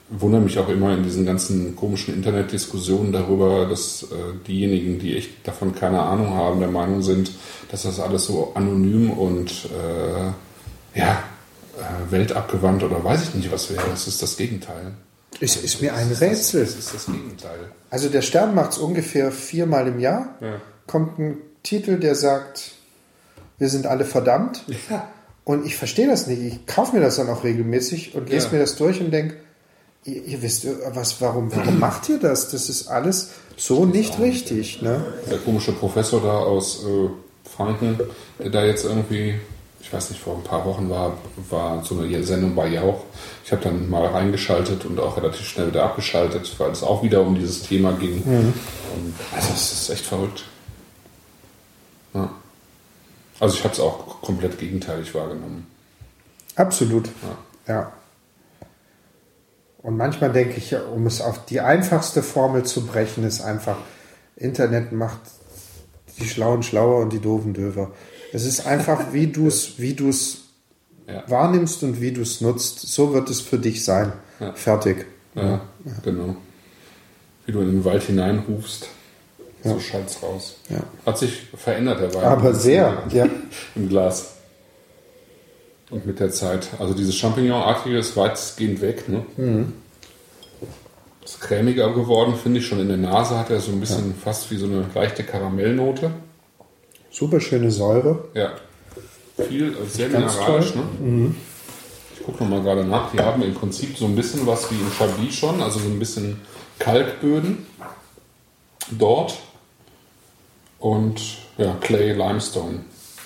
wundere mich auch immer in diesen ganzen komischen Internetdiskussionen darüber, dass äh, diejenigen, die echt davon keine Ahnung haben, der Meinung sind, dass das alles so anonym und äh, ja, äh, weltabgewandt oder weiß ich nicht was wäre. Das ist das Gegenteil. Es ist mir ein Rätsel. Das ist das Gegenteil. Also der Stern macht es ungefähr viermal im Jahr. Ja. Kommt ein Titel, der sagt, wir sind alle verdammt. Ja. Und ich verstehe das nicht. Ich kaufe mir das dann auch regelmäßig und lese Ja. mir das durch und denke, ihr, ihr wisst, was, warum, warum macht ihr das? Das ist alles so nicht richtig. Ne? Der komische Professor da aus äh, Franken, der da jetzt irgendwie, ich weiß nicht, vor ein paar Wochen war, war so eine Sendung bei Jauch. Ich habe dann mal reingeschaltet und auch relativ schnell wieder abgeschaltet, weil es auch wieder um dieses Thema ging. Mhm. Und, also es ist echt verrückt. Ja. Also ich habe es auch komplett gegenteilig wahrgenommen. Absolut. Ja. Ja. Und manchmal denke ich, um es auf die einfachste Formel zu brechen, ist einfach, Internet macht die Schlauen schlauer und die Doofen döver. Es ist einfach, wie du es wie du's ja. wahrnimmst und wie du es nutzt. So wird es für dich sein. Ja. Fertig. Ja, ja, genau. Wie du in den Wald hineinrufst, ja. so schalt's raus. Ja. Hat sich verändert, der Wein. Aber sehr, ja. Im Glas. Und mit der Zeit. Also dieses Champignon-artige ist weitestgehend weg. Ne? Mhm. Ist cremiger geworden, finde ich. Schon in der Nase hat er so ein bisschen ja. fast wie so eine leichte Karamellnote. Super schöne Säure. Ja. Viel, sehr mineralisch. Ne? Mhm. Ich gucke nochmal gerade nach. Die haben im Prinzip so ein bisschen was wie im Chablis schon. Also so ein bisschen Kalkböden dort. Und ja, Clay Limestone.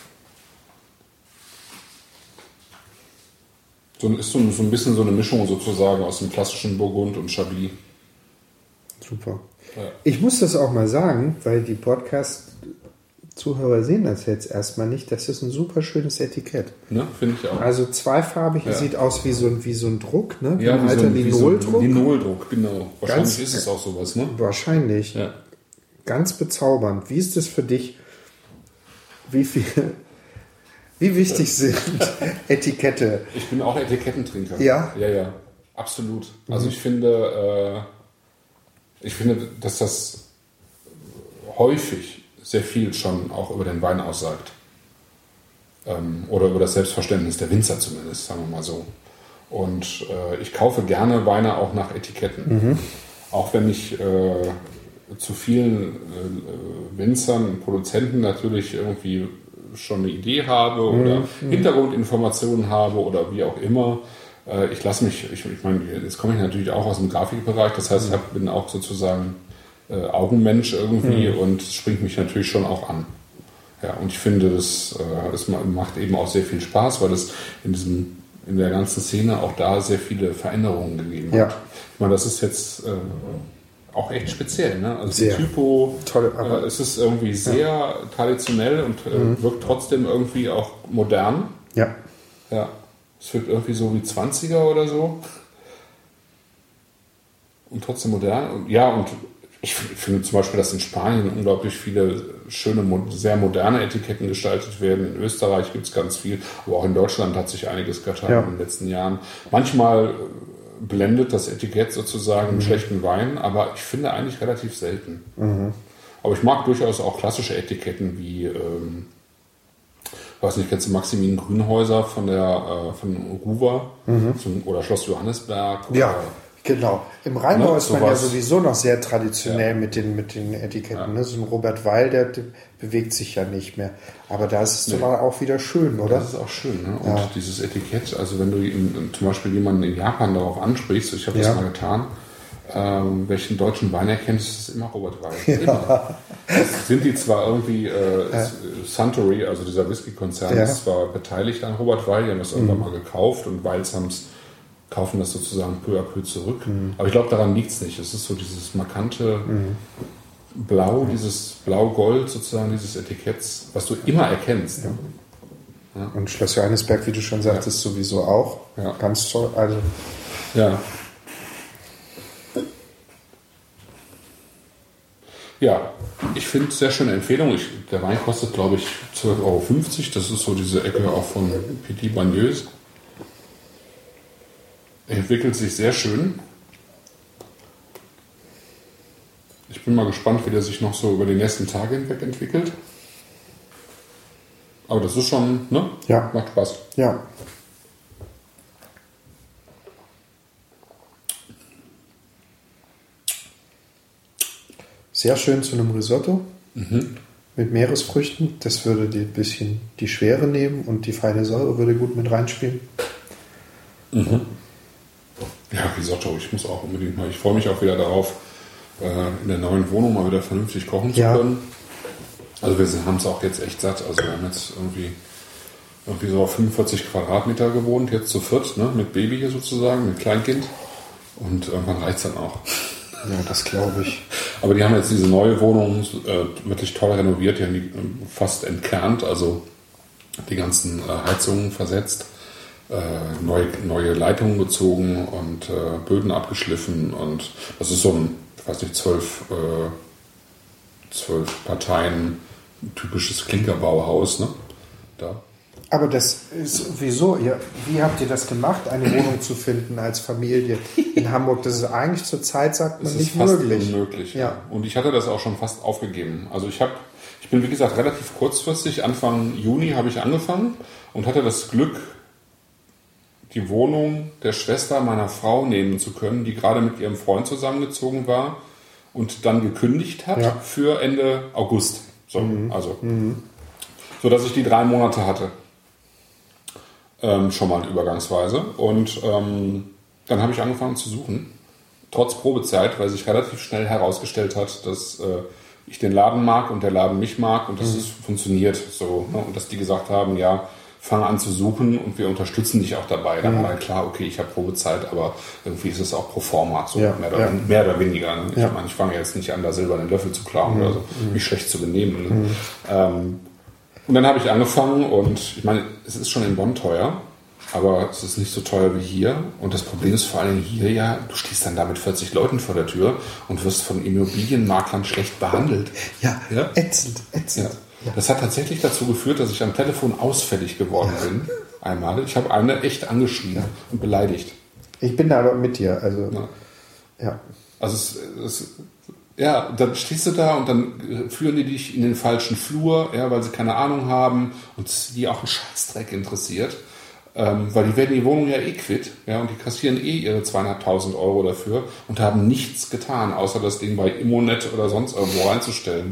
So ist so, so ein bisschen so eine Mischung sozusagen aus dem klassischen Burgund und Chablis. Super. Ja. Ich muss das auch mal sagen, weil die Podcast-Zuhörer sehen das jetzt erstmal nicht. Das ist ein super schönes Etikett. Ne, finde ich auch. Also zweifarbig, ja. Sieht aus wie so ein, wie so ein Druck, ne? Wie ja, ein wie alter so ein, Linoldruck. So ein Linoldruck, genau. Wahrscheinlich Ganz, ist es auch sowas, ne? Wahrscheinlich. Ja. Ganz bezaubernd. Wie ist es für dich? Wie viel... Wie wichtig sind Etikette? Ich bin auch Etikettentrinker. Ja? Ja, ja, absolut. Mhm. Also ich finde, äh, ich finde, dass das häufig sehr viel schon auch über den Wein aussagt. Ähm, oder über das Selbstverständnis der Winzer zumindest, sagen wir mal so. Und äh, ich kaufe gerne Weine auch nach Etiketten. Mhm. Auch wenn ich äh, zu vielen äh, Winzern, Produzenten natürlich irgendwie schon eine Idee habe oder mhm. Hintergrundinformationen habe oder wie auch immer. Ich lasse mich, ich, ich meine, jetzt komme ich natürlich auch aus dem Grafikbereich, das heißt, ich hab, bin auch sozusagen äh, Augenmensch irgendwie mhm. und es springt mich natürlich schon auch an. Ja, und ich finde, das, äh, das macht eben auch sehr viel Spaß, weil es in diesem, in der ganzen Szene auch da sehr viele Veränderungen gegeben hat. Ja. Ich meine, das ist jetzt äh, auch echt speziell, ne? Also sehr. die Typo, toll, aber äh, es ist irgendwie sehr ja. traditionell und äh, mhm. wirkt trotzdem irgendwie auch modern. Ja. Ja. Es wirkt irgendwie so wie zwanziger oder so. Und trotzdem modern. Und, ja, und ich finde zum Beispiel, dass in Spanien unglaublich viele schöne, sehr moderne Etiketten gestaltet werden. In Österreich gibt es ganz viel, aber auch in Deutschland hat sich einiges getan ja. in den letzten Jahren. Manchmal blendet das Etikett sozusagen einen mhm. schlechten Wein, aber ich finde eigentlich relativ selten. Mhm. Aber ich mag durchaus auch klassische Etiketten wie, ähm, ich weiß nicht, kennst du Maximin Grünhäuser von der äh, von Ruwer mhm. oder Schloss Johannesberg? Oder, ja, genau. Im Rheinbau ne, ist man sowas. ja sowieso noch sehr traditionell ja. mit, den, mit den Etiketten. Ja. Ne? So ein Robert Weil, der, der bewegt sich ja nicht mehr. Aber da ist es nee. dann auch wieder schön, oder? Das ist auch schön. Ne? Und ja. dieses Etikett, also wenn du in, zum Beispiel jemanden in Japan darauf ansprichst, ich habe das ja. mal getan, ähm, welchen deutschen Wein erkennst, ist es immer Robert Weil. Ja. Immer. Das sind die zwar irgendwie, äh, ja. Suntory, also dieser Whisky-Konzern, ja. ist zwar beteiligt an Robert Weil, die haben das mhm. irgendwann mal gekauft und Weils haben's, kaufen das sozusagen peu à peu zurück. Mhm. Aber ich glaube, daran liegt es nicht. Es ist so dieses markante mhm. Blau, mhm. dieses Blau-Gold sozusagen, dieses Etiketts, was du immer erkennst. Ja. Ja. Und Schloss Johannesberg, wie du schon sagtest, ja. sowieso auch. Ja. Ganz toll. Also ja. Ja, ich finde es sehr schöne Empfehlung. Ich, der Wein kostet, glaube ich, zwölf Euro fünfzig. Das ist so diese Ecke auch von Petit Bagneuse. Entwickelt sich sehr schön. Ich bin mal gespannt, wie der sich noch so über die nächsten Tage hinweg entwickelt. Aber das ist schon, ne? Ja. Macht Spaß. Ja. Sehr schön zu einem Risotto Mhm. mit Meeresfrüchten. Das würde die bisschen die Schwere nehmen und die feine Säure würde gut mit reinspielen. Mhm. Ja, Risotto, ich muss auch unbedingt mal. Ich freue mich auch wieder darauf, in der neuen Wohnung mal wieder vernünftig kochen zu Ja. können. Also wir haben es auch jetzt echt satt. Also wir haben jetzt irgendwie, irgendwie so auf fünfundvierzig Quadratmeter gewohnt, jetzt zu viert, ne? Mit Baby hier sozusagen, mit Kleinkind. Und irgendwann reicht es dann auch. Ja, das glaube ich. Aber die haben jetzt diese neue Wohnung äh, wirklich toll renoviert, die haben die äh, fast entkernt, also die ganzen äh, Heizungen versetzt, äh, neue, neue Leitungen gezogen und äh, Böden abgeschliffen. Und das ist so ein, ich weiß nicht, zwölf, äh, zwölf Parteien, typisches Klinkerbauhaus, ne? Da. Aber das ist, wieso? Ihr, wie habt ihr das gemacht, eine Wohnung zu finden als Familie in Hamburg? Das ist eigentlich zur Zeit, sagt man, Es nicht ist fast möglich. unmöglich. Ja. Ja. Und ich hatte das auch schon fast aufgegeben. Also ich habe, ich bin wie gesagt relativ kurzfristig, Anfang Juni habe ich angefangen und hatte das Glück, die Wohnung der Schwester meiner Frau nehmen zu können, die gerade mit ihrem Freund zusammengezogen war und dann gekündigt hat Ja. für Ende August. So, Mhm. also, so dass ich die drei Monate hatte. Ähm, schon mal übergangsweise. Und ähm, dann habe ich angefangen zu suchen, trotz Probezeit, weil sich relativ schnell herausgestellt hat, dass äh, ich den Laden mag und der Laden mich mag und dass es funktioniert so. Ne? Und dass die gesagt haben, ja, fang an zu suchen und wir unterstützen dich auch dabei. Dann war klar, okay, ich habe Probezeit, aber irgendwie ist es auch pro forma, so Ja, mehr, oder, ja. mehr oder weniger. Ne? Ich Ja. meine, ich fange jetzt nicht an, da silbernen Löffel zu klauen oder so, mich schlecht zu benehmen. Ne? Ähm, Und dann habe ich angefangen und ich meine, es ist schon in Bonn teuer, aber es ist nicht so teuer wie hier. Und das Problem ist vor allem hier ja, du stehst dann da mit vierzig Leuten vor der Tür und wirst von Immobilienmaklern schlecht behandelt. Ja, Ja? ätzend, ätzend. Ja. Das hat tatsächlich dazu geführt, dass ich am Telefon ausfällig geworden bin. Einmal. Ich habe eine echt angeschrien und beleidigt. Ich bin da aber mit dir. Also, Ja. ja. Also es, es, ja, dann stehst du da und dann führen die dich in den falschen Flur, ja, weil sie keine Ahnung haben und die auch einen Scheißdreck interessiert, ähm, weil die werden die Wohnung ja eh quitt, ja, und die kassieren eh ihre zweieinhalbtausend Euro dafür und haben nichts getan, außer das Ding bei Immonet oder sonst irgendwo reinzustellen.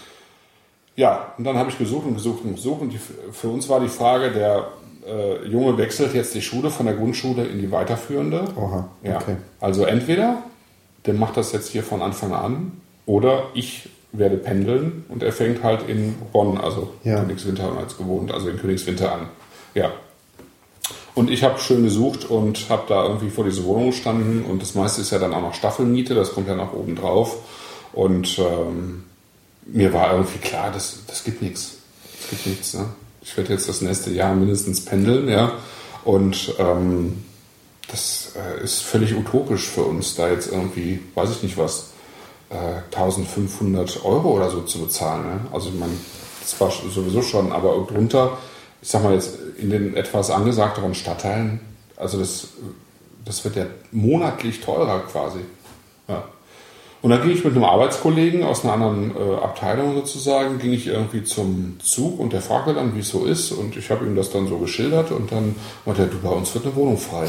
Ja, und dann habe ich gesucht und gesucht und gesucht und die, für uns war die Frage, der äh, Junge wechselt jetzt die Schule von der Grundschule in die weiterführende. Oha, Ja. okay. Also entweder der macht das jetzt hier von Anfang an oder ich werde pendeln und er fängt halt in Bonn, also Ja. Königswinter als gewohnt, also in Königswinter an. Ja. Und ich habe schön gesucht und habe da irgendwie vor dieser Wohnung gestanden und das meiste ist ja dann auch noch Staffelmiete, das kommt ja noch oben drauf und ähm, mir war irgendwie klar, das, das gibt nichts. Das gibt nichts. Ne? Ich werde jetzt das nächste Jahr mindestens pendeln, ja. Und ähm, das äh, ist völlig utopisch für uns, da jetzt irgendwie, weiß ich nicht was, äh, eintausendfünfhundert Euro oder so zu bezahlen. Ne? Also ich meine, das war sowieso schon, aber drunter, ich sag mal jetzt in den etwas angesagteren Stadtteilen, also das, das wird ja monatlich teurer quasi. Ja. Und dann ging ich mit einem Arbeitskollegen aus einer anderen äh, Abteilung sozusagen, ging ich irgendwie zum Zug und der fragte dann, wie es so ist und ich habe ihm das dann so geschildert und dann meinte er, du, bei uns wird eine Wohnung frei.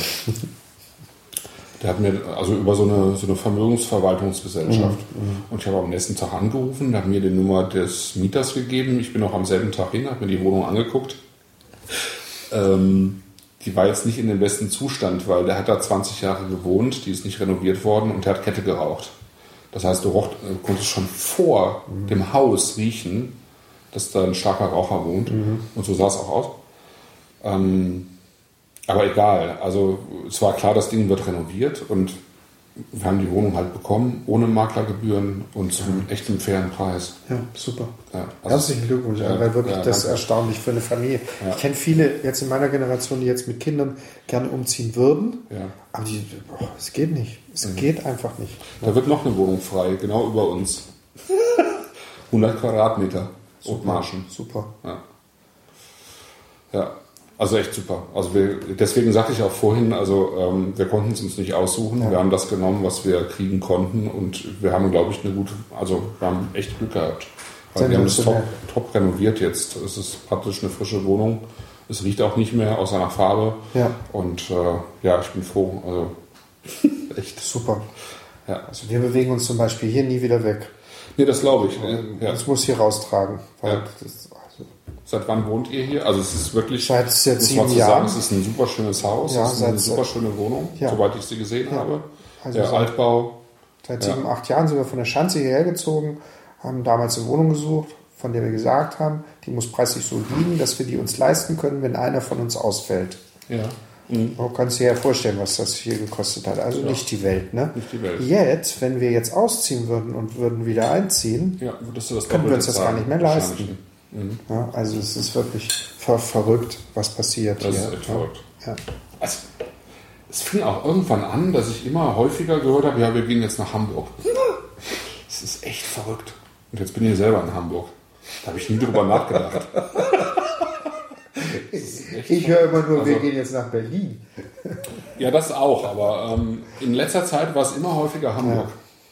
Der hat mir, also über so eine, so eine Vermögensverwaltungsgesellschaft. Mhm. Und ich habe am nächsten Tag angerufen, der hat mir die Nummer des Mieters gegeben, ich bin auch am selben Tag hin, habe mir die Wohnung angeguckt. Ähm, die war jetzt nicht in dem besten Zustand, weil der hat da zwanzig Jahre gewohnt, die ist nicht renoviert worden und der hat Kette geraucht. Das heißt, du roch, konntest schon vor mhm. dem Haus riechen, dass da ein starker Raucher wohnt. Mhm. Und so sah es auch aus. Ähm, aber egal. Also es war klar, das Ding wird renoviert und wir haben die Wohnung halt bekommen, ohne Maklergebühren und zu einem echt fairen Preis. Ja, super. Ja, also Herzlichen Glückwunsch, ja, weil wirklich ja, das ist danke. erstaunlich für eine Familie. Ja. Ich kenne viele jetzt in meiner Generation, die jetzt mit Kindern gerne umziehen würden, Ja. aber die, boah, es geht nicht. Es Mhm. geht einfach nicht. Da wird noch eine Wohnung frei, genau über uns. hundert Quadratmeter. Othmarschen. Super. Ja. Ja. Also echt super. Also wir, deswegen sagte ich auch vorhin, also ähm, wir konnten es uns nicht aussuchen. Ja. Wir haben das genommen, was wir kriegen konnten und wir haben, glaube ich, eine gute, also wir haben echt Glück gehabt. Weil wir haben es top, top renoviert jetzt. Es ist praktisch eine frische Wohnung. Es riecht auch nicht mehr außer nach Farbe. Ja. Und äh, ja, ich bin froh. Also echt. Super. Ja. Also wir bewegen uns zum Beispiel hier nie wieder weg. Nee, das glaube ich. Ja. Das muss hier raustragen. Weil ja. das, also seit wann wohnt ihr hier? Also es ist wirklich, seit jetzt sieben muss man Jahren. sagen, es ist ein super schönes Haus, ja, es ist eine super schöne Wohnung, ja. soweit ich sie gesehen ja. habe. Also der seit, Altbau. Seit sieben, ja. acht Jahren sind wir von der Schanze hierher gezogen, haben damals eine Wohnung gesucht, von der wir gesagt haben, die muss preislich so liegen, dass wir die uns leisten können, wenn einer von uns ausfällt. Ja. Mhm. Du kannst dir ja vorstellen, was das hier gekostet hat. Also ja. nicht die Welt, ne? Nicht die Welt. Jetzt, wenn wir jetzt ausziehen würden und würden wieder einziehen, ja, würdest du das können wir uns das gar nicht mehr leisten. Mhm. Ja, also es ist wirklich ver- verrückt, was passiert das hier. Das ist echt verrückt. Ja. Also, es fing auch irgendwann an, dass ich immer häufiger gehört habe, ja, wir gehen jetzt nach Hamburg. Das ist echt verrückt. Und jetzt bin ich selber in Hamburg. Da habe ich nie drüber nachgedacht. Ich höre immer nur, also, wir gehen jetzt nach Berlin. Ja, das auch, aber ähm, in letzter Zeit war es immer häufiger Hamburg.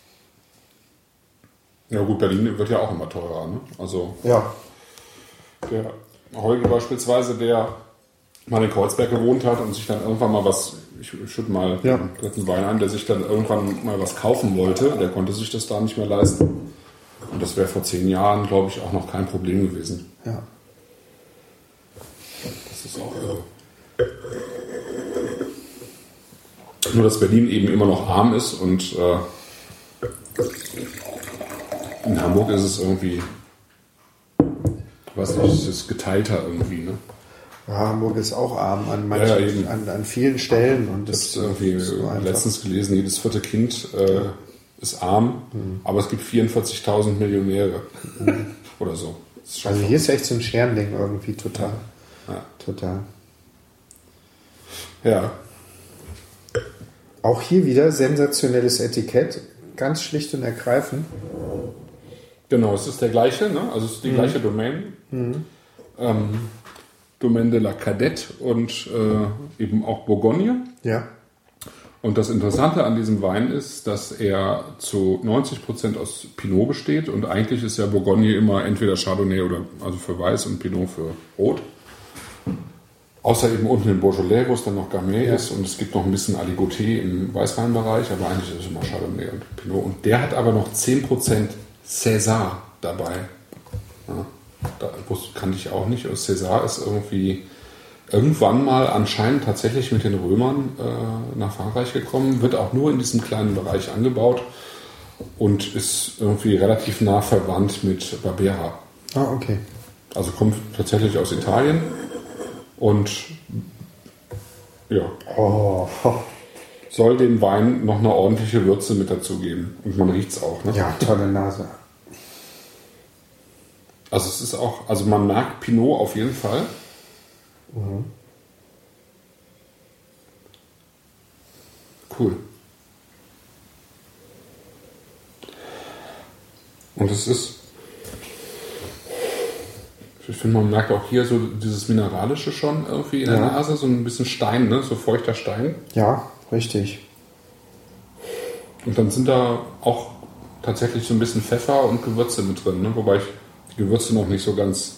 Ja, ja gut, Berlin wird ja auch immer teurer. Ne? Also ja. Der Holgi beispielsweise, der mal in Kreuzberg gewohnt hat und sich dann irgendwann mal was, ich schütte mal ja. den dritten Wein ein, der sich dann irgendwann mal was kaufen wollte, der konnte sich das da nicht mehr leisten. Und das wäre vor zehn Jahren, glaube ich, auch noch kein Problem gewesen. Ja. Das ist auch irre. Nur, dass Berlin eben immer noch arm ist und äh, in Hamburg ist es irgendwie, weiß nicht, es ist geteilter irgendwie, ne? Ja, Hamburg ist auch arm an, manchen, ja, an, an vielen Stellen. Und das ist irgendwie so letztens gelesen, jedes vierte Kind äh, ist arm, mhm. aber es gibt vierundvierzigtausend Millionäre mhm. oder so. Also hier ist echt so ein Schernding irgendwie total. Ja. Total. Ja. Auch hier wieder sensationelles Etikett, ganz schlicht und ergreifend. Genau, es ist der gleiche, ne? Also es ist die mhm. gleiche Domain. Mhm. Ähm, Domaine de la Cadette und äh, eben auch Bourgogne. Ja. Und das Interessante an diesem Wein ist, dass er zu neunzig Prozent aus Pinot besteht und eigentlich ist ja Bourgogne immer entweder Chardonnay oder also für Weiß und Pinot für Rot. Außer eben unten in Beaujolais, wo es dann noch Gamay ja. ist und es gibt noch ein bisschen Aligoté im Weißweinbereich, aber eigentlich ist es immer Chardonnay und Pinot. Und der hat aber noch zehn Prozent César dabei. Ja, da kannte ich auch nicht. Und César ist irgendwie irgendwann mal anscheinend tatsächlich mit den Römern äh, nach Frankreich gekommen, wird auch nur in diesem kleinen Bereich angebaut und ist irgendwie relativ nah verwandt mit Barbera. Ah, okay. Also kommt tatsächlich aus Italien und ja, oh. soll dem Wein noch eine ordentliche Würze mit dazugeben. Und man riecht es auch. Ne? Ja, tolle Nase. Also es ist auch, also man merkt Pinot auf jeden Fall. Mhm. Cool. Und es ist, ich finde, man merkt auch hier so dieses Mineralische schon irgendwie in der ja. Nase, so ein bisschen Stein, ne? So feuchter Stein. Ja, richtig. Und dann sind da auch tatsächlich so ein bisschen Pfeffer und Gewürze mit drin, ne? Wobei ich die Gewürze noch nicht so ganz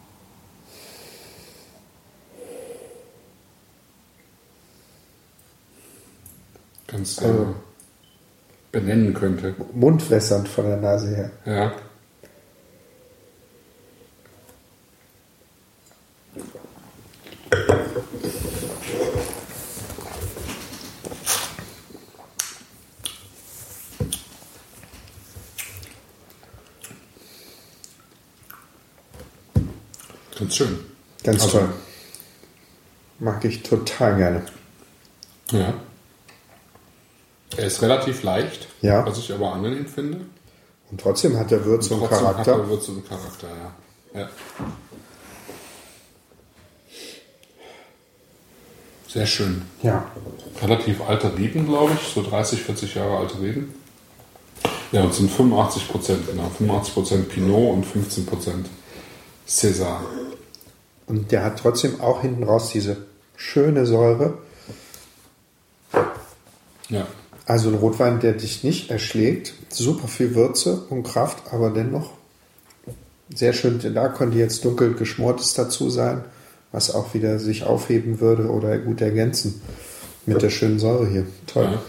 ganz also, äh, benennen könnte. Mundwässernd von der Nase her. Ja. Ganz schön. Ganz also, toll. Mag ich total gerne. Ja. Er ist relativ leicht, ja. was ich aber angenehm finde. Und trotzdem hat er Würze und, und Charakter. Hat er Würze und Charakter, ja. ja. Sehr schön. Ja. Relativ alte Reben, glaube ich, so dreißig, vierzig Jahre alte Reben. Ja, und es sind fünfundachtzig Prozent, genau. fünfundachtzig Prozent Pinot und fünfzehn Prozent César. Und der hat trotzdem auch hinten raus diese schöne Säure. Ja. Also ein Rotwein, der dich nicht erschlägt. Super viel Würze und Kraft, aber dennoch sehr schön. Da könnte jetzt dunkel geschmortes dazu sein, was auch wieder sich aufheben würde oder gut ergänzen mit der schönen Säure hier. Toll. Ja.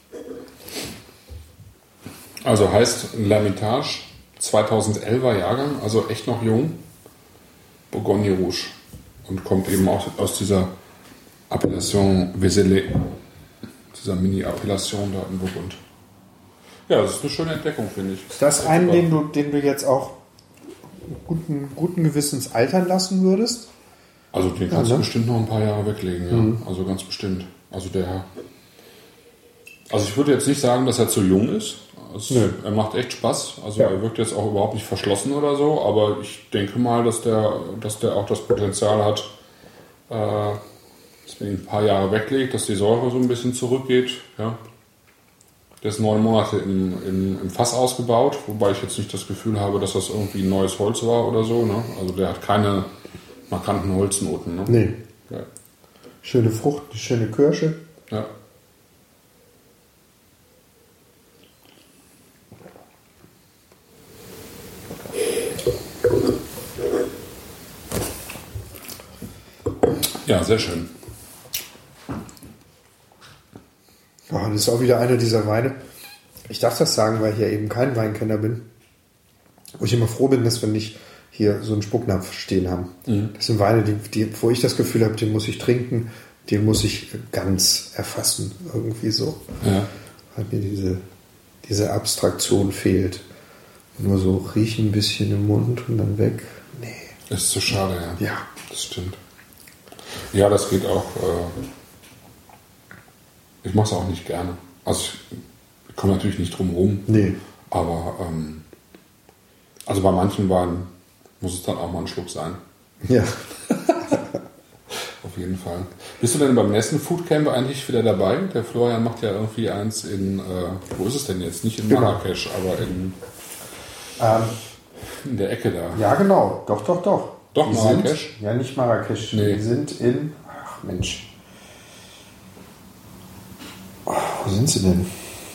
Also heißt L'Hermitage, zweitausendelfer Jahrgang, also echt noch jung, Bourgogne Rouge. Und kommt eben auch aus dieser Appellation Vézelay, dieser Mini-Appellation da in Burgund. Ja, das ist eine schöne Entdeckung, finde ich. Ist das ein, den du, den du jetzt auch guten, guten Gewissens altern lassen würdest? Also den kannst ja, du ne? bestimmt noch ein paar Jahre weglegen, ja. Mhm. Also ganz bestimmt. Also der. Also ich würde jetzt nicht sagen, dass er zu jung ist. Es, nee. Er macht echt Spaß. Also ja. Er wirkt jetzt auch überhaupt nicht verschlossen oder so, aber ich denke mal, dass der, dass der auch das Potenzial hat, äh, dass man ihn ein paar Jahre weglegt, dass die Säure so ein bisschen zurückgeht. Ja. Der ist neun Monate im, im, im Fass ausgebaut, wobei ich jetzt nicht das Gefühl habe, dass das irgendwie ein neues Holz war oder so. Ne? Also der hat keine markanten Holznoten. Ne? Nee. Ja. Schöne Frucht, eine schöne Kirsche. Ja. Ja, sehr schön. Oh, das ist auch wieder einer dieser Weine. Ich darf das sagen, weil ich ja eben kein Weinkenner bin. Wo ich immer froh bin, dass wir nicht hier so einen Spucknapf stehen haben. Mhm. Das sind Weine, die, die, wo ich das Gefühl habe, den muss ich trinken, den muss ich ganz erfassen. Irgendwie so. Ja. Weil mir diese, diese Abstraktion fehlt. Nur so riechen ein bisschen im Mund und dann weg. Nee. Das ist so schade, ja. Ja. Das stimmt. Ja, das geht auch. Äh, ich mache es auch nicht gerne. Also ich komme natürlich nicht drum rum. Nee. Aber ähm, also bei manchen Weinen muss es dann auch mal ein Schluck sein. Ja. Auf jeden Fall. Bist du denn beim nächsten Foodcamp eigentlich wieder dabei? Der Florian macht ja irgendwie eins in, äh, wo ist es denn jetzt? Nicht in genau. Marrakesch, aber in, ähm, in der Ecke da. Ja, genau. Doch, doch, doch. Doch, die Marrakesch? Sind, ja, nicht Marrakesch. Nee. Die sind in... Ach, Mensch. Oh, wo sind sie denn?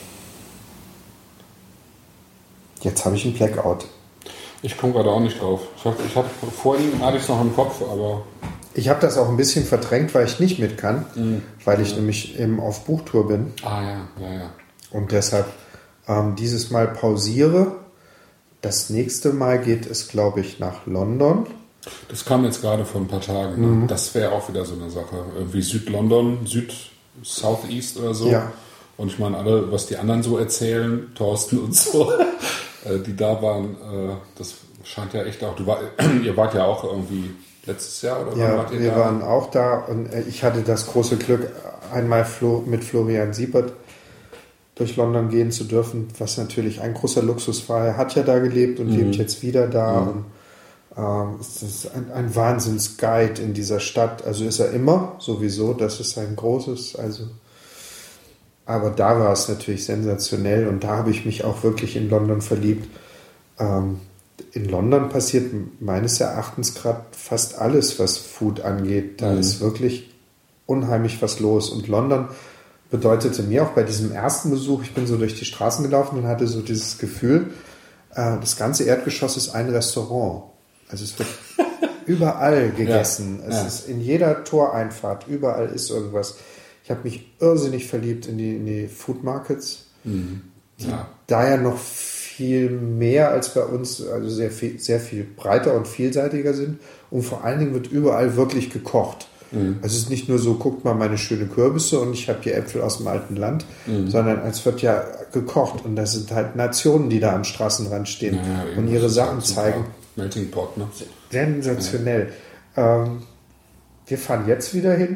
Jetzt habe ich einen Blackout. Ich komme gerade auch nicht drauf. Ich hatte, ich hatte vorhin hatte ich es noch im Kopf, aber... Ich habe das auch ein bisschen verdrängt, weil ich nicht mit kann, mhm. weil ich ja. nämlich eben auf Buchtour bin. Ah ja, ja, ja. Und deshalb ähm, dieses Mal pausiere. Das nächste Mal geht es, glaube ich, nach London. Das kam jetzt gerade vor ein paar Tagen. Mhm. Ne? Das wäre auch wieder so eine Sache. Irgendwie Süd-London, Süd, Southeast oder so. Ja. Und ich meine, alle, was die anderen so erzählen, Thorsten und so, die da waren, das scheint ja echt auch... Du war, ihr wart ja auch irgendwie letztes Jahr, oder? Ja, wart ihr wir da? waren auch da und ich hatte das große Glück, einmal mit Florian Siebert durch London gehen zu dürfen, was natürlich ein großer Luxus war. Er hat ja da gelebt und mhm. lebt jetzt wieder da. Mhm. Und, ähm, es ist ein, ein Wahnsinns-Guide in dieser Stadt. Also ist er immer sowieso. Das ist ein großes. Also, aber da war es natürlich sensationell und da habe ich mich auch wirklich in London verliebt. Ähm, in London passiert meines Erachtens gerade fast alles, was Food angeht. Da mhm. ist wirklich unheimlich was los. Und London bedeutete mir auch bei diesem ersten Besuch, ich bin so durch die Straßen gelaufen und hatte so dieses Gefühl, äh, das ganze Erdgeschoss ist ein Restaurant. Also es wird überall gegessen. Ja, es ja. ist in jeder Toreinfahrt, überall ist irgendwas. Ich habe mich irrsinnig verliebt in die, in die Food Markets, mhm. ja. die da ja noch viel mehr als bei uns, also sehr viel, sehr viel breiter und vielseitiger sind. Und vor allen Dingen wird überall wirklich gekocht. Mhm. Also es ist nicht nur so, guckt mal meine schöne Kürbisse und ich habe hier Äpfel aus dem alten Land, mhm. sondern es wird ja gekocht und das sind halt Nationen, die da am Straßenrand stehen ja, ja, und ihre Sachen zeigen. Melting Pot, ne? Sensationell. Ja. Ähm, wir fahren jetzt wieder hin.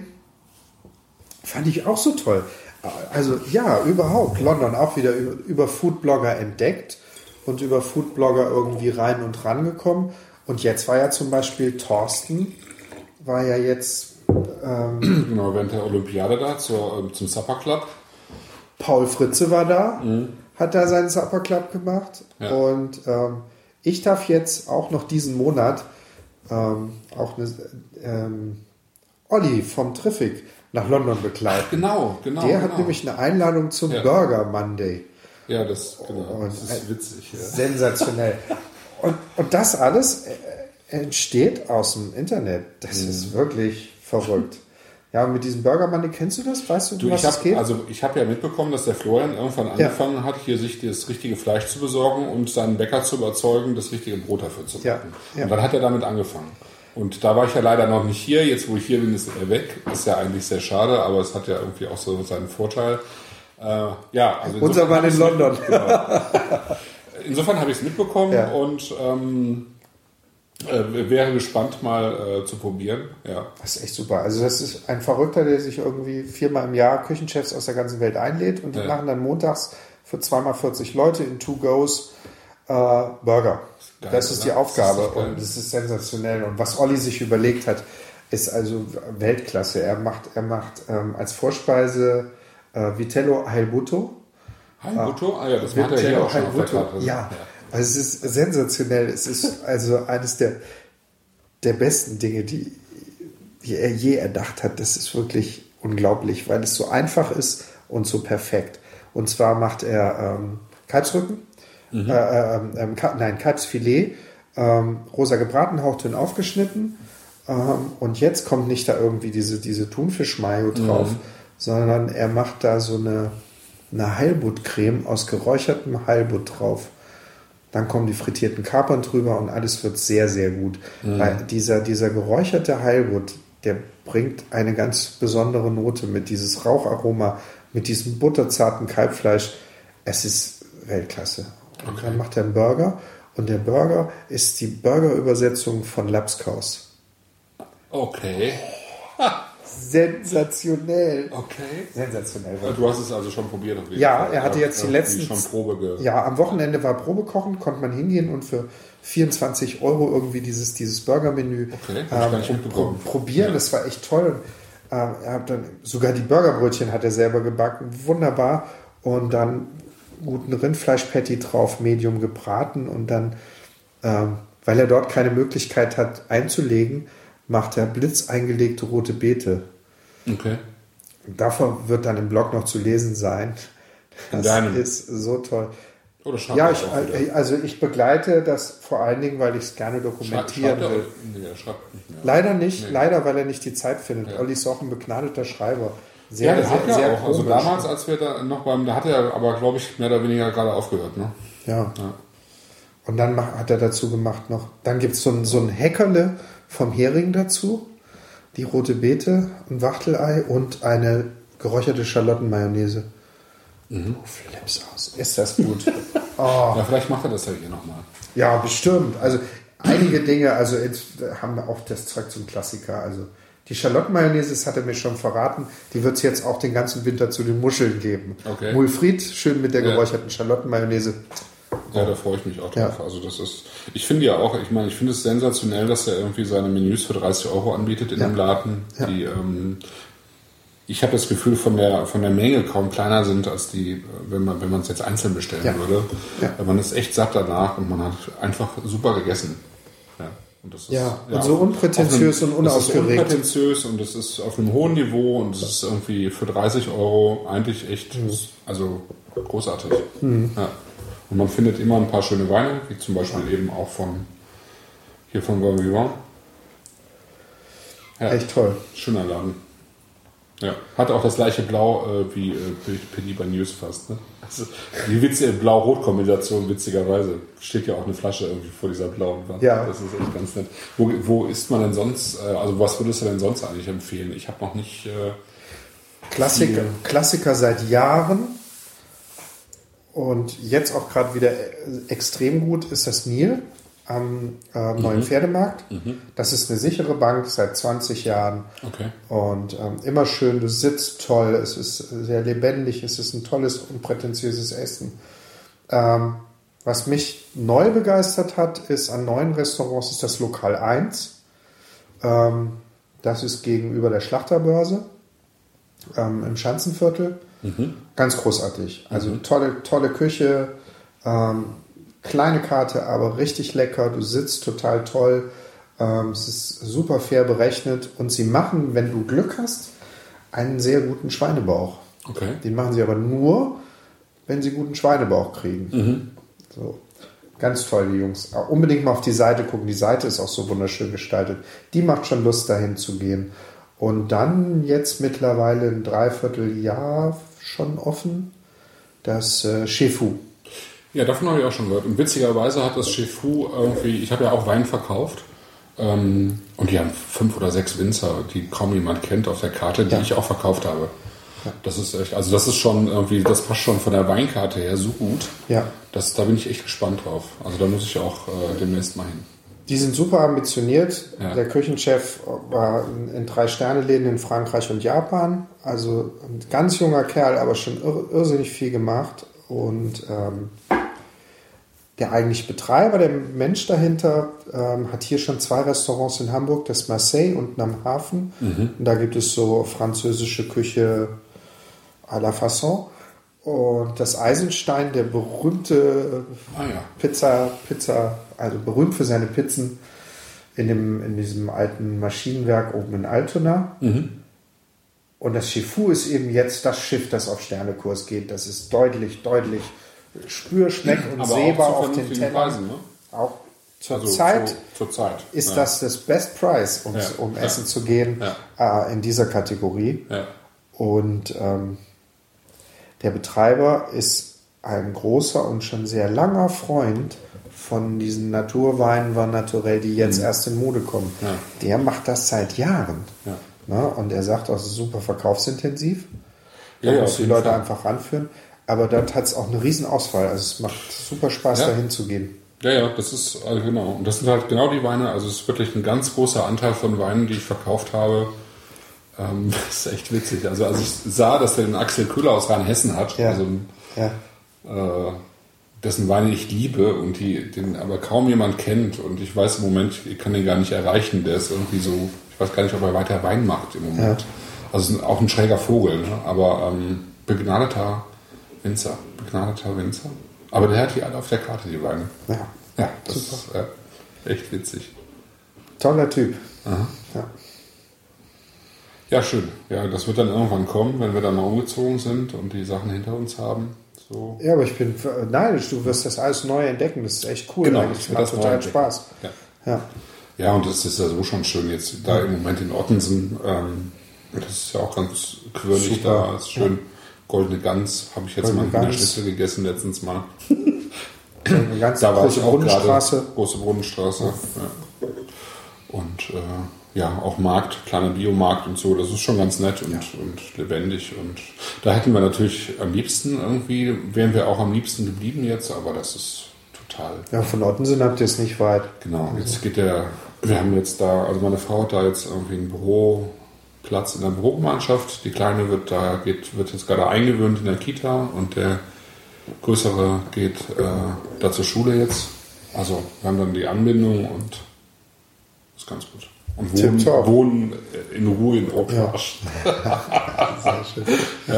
Fand ich auch so toll. Also ja, überhaupt. London auch wieder über, über Foodblogger entdeckt und über Foodblogger irgendwie rein und rangekommen. Und jetzt war ja zum Beispiel Thorsten, war ja jetzt Ähm, genau, während der Olympiade da zur, zum Supper Club. Paul Fritze war da, mhm. hat da seinen Supper Club gemacht. Ja. Und ähm, ich darf jetzt auch noch diesen Monat ähm, auch eine, ähm, Olli vom Triffic nach London begleiten. Ach, genau, genau. Der hat genau. nämlich eine Einladung zum Ja. Burger Monday. Ja, das, genau. Und das ist witzig. Ja. Sensationell. und, und das alles äh, entsteht aus dem Internet. Das Mhm. ist wirklich verrückt. Ja, und mit diesem Burger Monday, kennst du das? Weißt du, Du, was ich es hab, geht? also ich habe ja mitbekommen, dass der Florian irgendwann angefangen ja. hat, hier sich das richtige Fleisch zu besorgen und seinen Bäcker zu überzeugen, das richtige Brot dafür zu backen. Ja. Ja. Und dann hat er damit angefangen. Und da war ich ja leider noch nicht hier. Jetzt, wo ich hier bin, ist er weg. Ist ja eigentlich sehr schade, aber es hat ja irgendwie auch so seinen Vorteil. Äh, ja, also unser Mann in London. Mit, genau. Insofern habe ich es mitbekommen ja. und ähm, äh, wäre gespannt, mal äh, zu probieren. Ja. Das ist echt super. Also das ist ein Verrückter, der sich irgendwie viermal im Jahr Küchenchefs aus der ganzen Welt einlädt und die ja. machen dann montags für zweimal vierzig Leute in Two-Goes äh, Burger. Geil, das ist oder? Die Aufgabe das ist und das ist sensationell. Und was Olli sich überlegt hat, ist also Weltklasse. Er macht, er macht ähm, als Vorspeise äh, Vitello Heilbutto. Heilbutto? Ah ja, das macht er hier auch schon auf der Karte. Ja, ja. Also es ist sensationell. Es ist also eines der, der besten Dinge, die, die er je erdacht hat. Das ist wirklich unglaublich, weil es so einfach ist und so perfekt. Und zwar macht er ähm, Kalbsrücken, mhm. äh, ähm, Ka- nein, Kalbsfilet, ähm, rosa gebraten, hauchdünn aufgeschnitten. Ähm, und jetzt kommt nicht da irgendwie diese, diese Thunfisch-Mayo drauf, mhm. sondern er macht da so eine, eine Heilbutt-Creme aus geräuchertem Heilbutt drauf. Dann kommen die frittierten Kapern drüber und alles wird sehr, sehr gut. Mhm. Weil dieser, dieser geräucherte Heilbutt, der bringt eine ganz besondere Note mit, dieses Raucharoma, mit diesem butterzarten Kalbfleisch. Es ist Weltklasse. Und okay. Dann macht er einen Burger und der Burger ist die Burger-Übersetzung von Lapskaus. Okay. Sensationell. Okay. Sensationell. Du hast es also schon probiert. Auf jeden ja, Fall. Er hatte jetzt die letzten... Schon Probe ge- ja, am Wochenende war Probekochen, konnte man hingehen und für vierundzwanzig Euro irgendwie dieses, dieses Burgermenü okay, ähm, pro, probieren. Ja. Das war echt toll. Und, ähm, er hat dann sogar die Burgerbrötchen hat er selber gebacken. Wunderbar. Und dann guten Rindfleischpatty drauf, medium gebraten. Und dann, ähm, weil er dort keine Möglichkeit hat einzulegen, macht er blitzeingelegte rote Beete. Okay. Davon wird dann im Blog noch zu lesen sein. Das ist so toll. Oder ja, ich, also ich begleite das vor allen Dingen, weil ich es gerne dokumentieren schreibt, will. Nee, er schreibt nicht mehr. Leider nicht, nee. leider, weil er nicht die Zeit findet. Ja. Olli ist auch ein begnadeter Schreiber. Sehr, ja, der sehr, hat ja sehr auch. Also damals, als wir da noch beim, da hat er aber, glaube ich, mehr oder weniger gerade aufgehört. Ne? Ja. ja. Und dann mach, hat er dazu gemacht noch, dann gibt es so ein, so ein Häckerle vom Hering dazu, die rote Beete, ein Wachtelei und eine geräucherte Schalottenmayonnaise. Mhm. Du flippst aus. Ist das gut? Oh. Ja, vielleicht macht er das ja hier nochmal. Ja, bestimmt. Also einige Dinge, also jetzt haben wir auch das Zeug zum Klassiker. Also die Schalottenmayonnaise, das hat er mir schon verraten, die wird es jetzt auch den ganzen Winter zu den Muscheln geben. Okay. Mulfried, schön mit der ja. geräucherten Schalottenmayonnaise. Ja, da freue ich mich auch drauf. Ja. Also das ist, ich finde ja auch, ich meine, ich finde es sensationell, dass er irgendwie seine Menüs für dreißig Euro anbietet in ja. dem Laden, ja. die, ähm, ich habe das Gefühl, von der, von der Menge kaum kleiner sind als die, wenn man, wenn man es jetzt einzeln bestellen ja. würde. Ja. Man ist echt satt danach und man hat einfach super gegessen. Ja. Und, das ist, ja, und ja, so unprätentiös einem, und unaufgeregt. Das ist unprätentiös und es ist auf einem hohen Niveau und es ist irgendwie für dreißig Euro eigentlich echt, mhm. also großartig. Mhm. Ja. Und man findet immer ein paar schöne Weine, wie zum Beispiel ja. eben auch von hier von Bon Vivant. Ja. Echt toll. Schöner Laden. Ja, hat auch das gleiche Blau äh, wie äh, Petit Bagneuse fast. Ne? Also, die witzige Blau-Rot-Kombination, witzigerweise. Steht ja auch eine Flasche irgendwie vor dieser blauen Wand. Ja. Das ist echt ganz nett. Wo, wo isst man denn sonst, äh, also was würdest du denn sonst eigentlich empfehlen? Ich habe noch nicht... Äh, Klassiker, Klassiker seit Jahren und jetzt auch gerade wieder extrem gut ist das Nil am äh, neuen mhm. Pferdemarkt. Mhm. Das ist eine sichere Bank seit zwanzig Jahren. Okay. Und ähm, immer schön, du sitzt toll, es ist sehr lebendig, es ist ein tolles, unprätentiöses Essen. Ähm, was mich neu begeistert hat, ist an neuen Restaurants, ist das Lokal eins. Ähm, das ist gegenüber der Schlachterbörse ähm, im Schanzenviertel. Mhm. Ganz großartig. Also mhm. tolle, tolle Küche, ähm, kleine Karte, aber richtig lecker. Du sitzt total toll. Ähm, es ist super fair berechnet und sie machen, wenn du Glück hast, einen sehr guten Schweinebauch. Okay. Den machen sie aber nur, wenn sie guten Schweinebauch kriegen. Mhm. So. Ganz toll, die Jungs. Aber unbedingt mal auf die Seite gucken. Die Seite ist auch so wunderschön gestaltet. Die macht schon Lust, dahin zu gehen. Und dann jetzt mittlerweile ein Dreivierteljahr schon offen, das äh, Chez Fu. Ja, davon habe ich auch schon gehört. Und witzigerweise hat das Chez Fu irgendwie, ich habe ja auch Wein verkauft. Ähm, und die haben fünf oder sechs Winzer, die kaum jemand kennt auf der Karte, die ja. ich auch verkauft habe. Ja. Das ist echt, also das ist schon irgendwie, das passt schon von der Weinkarte her so gut. Ja. Das, da bin ich echt gespannt drauf. Also da muss ich auch äh, demnächst mal hin. Die sind super ambitioniert. Ja. Der Küchenchef war in, in drei Sterne-Läden in Frankreich und Japan. Also ein ganz junger Kerl, aber schon ir- irrsinnig viel gemacht. Und ähm, der eigentliche Betreiber, der Mensch dahinter, ähm, hat hier schon zwei Restaurants in Hamburg, das Marseille unten am Hafen. Mhm. Und da gibt es so französische Küche à la façon. Und das Eisenstein, der berühmte ah, ja. Pizza, Pizza, also berühmt für seine Pizzen in, dem, in diesem alten Maschinenwerk oben in Altona. Mhm. Und das Chez Fu ist eben jetzt das Schiff, das auf Sternekurs geht. Das ist deutlich, deutlich Spür, Schmeck und aber sehbar auch zu auf den vernünftigen Tellern. Preisen, ne? Auch zur Also Zeit zu, zur Zeit ist ja. das das Best Price, um, Ja. um Ja. essen zu gehen Ja. äh, in dieser Kategorie. Ja. Und ähm, der Betreiber ist ein großer und schon sehr langer Freund von diesen Naturweinen Vin Naturel, die jetzt Mhm. erst in Mode kommen. Ja. Der macht das seit Jahren. Ja. Ne? Und er sagt auch, es ist super verkaufsintensiv. Da Ja, ja, muss auf die jeden Leute Fall. einfach ranführen. Aber dort hat es auch eine riesen Auswahl. Also es macht super Spaß, Ja. dahin zu gehen. Ja, ja, das ist, also genau. Und das sind halt genau die Weine, also es ist wirklich ein ganz großer Anteil von Weinen, die ich verkauft habe. Ähm, das ist echt witzig. Also als ich sah, dass der den Axel Köhler aus Rheinhessen hat, Ja. also Ja. äh, dessen Weine ich liebe und die, den aber kaum jemand kennt und ich weiß im Moment, ich kann den gar nicht erreichen, der ist irgendwie so, ich weiß gar nicht, ob er weiter Wein macht im Moment. Ja. Also auch ein schräger Vogel, ne? Aber ähm, begnadeter Winzer, begnadeter Winzer. Aber der hat die alle auf der Karte, die Weine. Ja. Ja, das ist äh, echt witzig. Toller Typ. Aha. Ja. Ja, schön. Ja, das wird dann irgendwann kommen, wenn wir dann mal umgezogen sind und die Sachen hinter uns haben. So. Ja, aber ich bin neidisch. Du wirst das alles neu entdecken. Das ist echt cool. Genau, eigentlich. ich Das will macht das neu total entdecken. Spaß. Ja. Ja. Ja, und das ist ja so schon schön jetzt da im Moment in Ottensen. Ähm, das ist ja auch ganz quirlig Super. da. Das ist schön. Goldene Gans habe ich jetzt Goldene mal in der Gans. Schnitzel gegessen letztens mal. Eine ganz Da war große ich auch gerade. Brunnenstraße. Große Brunnenstraße. Ja. Und äh, ja, auch Markt, kleiner Biomarkt und so. Das ist schon ganz nett und, Ja. und lebendig. Und da hätten wir natürlich am liebsten irgendwie, wären wir auch am liebsten geblieben jetzt, aber das ist total. Ja, von Ottensen habt ihr es nicht weit. Genau, jetzt geht der, wir haben jetzt da, also meine Frau hat da jetzt irgendwie einen Büroplatz in der Bürogemeinschaft. Die Kleine wird da, geht, wird jetzt gerade eingewöhnt in der Kita und der Größere geht äh, da zur Schule jetzt. Also wir haben dann die Anbindung und das ist ganz gut. Und wohnen, Tipptopp. wohnen in Ruhe in Ortmarsch. Sehr schön. Ja.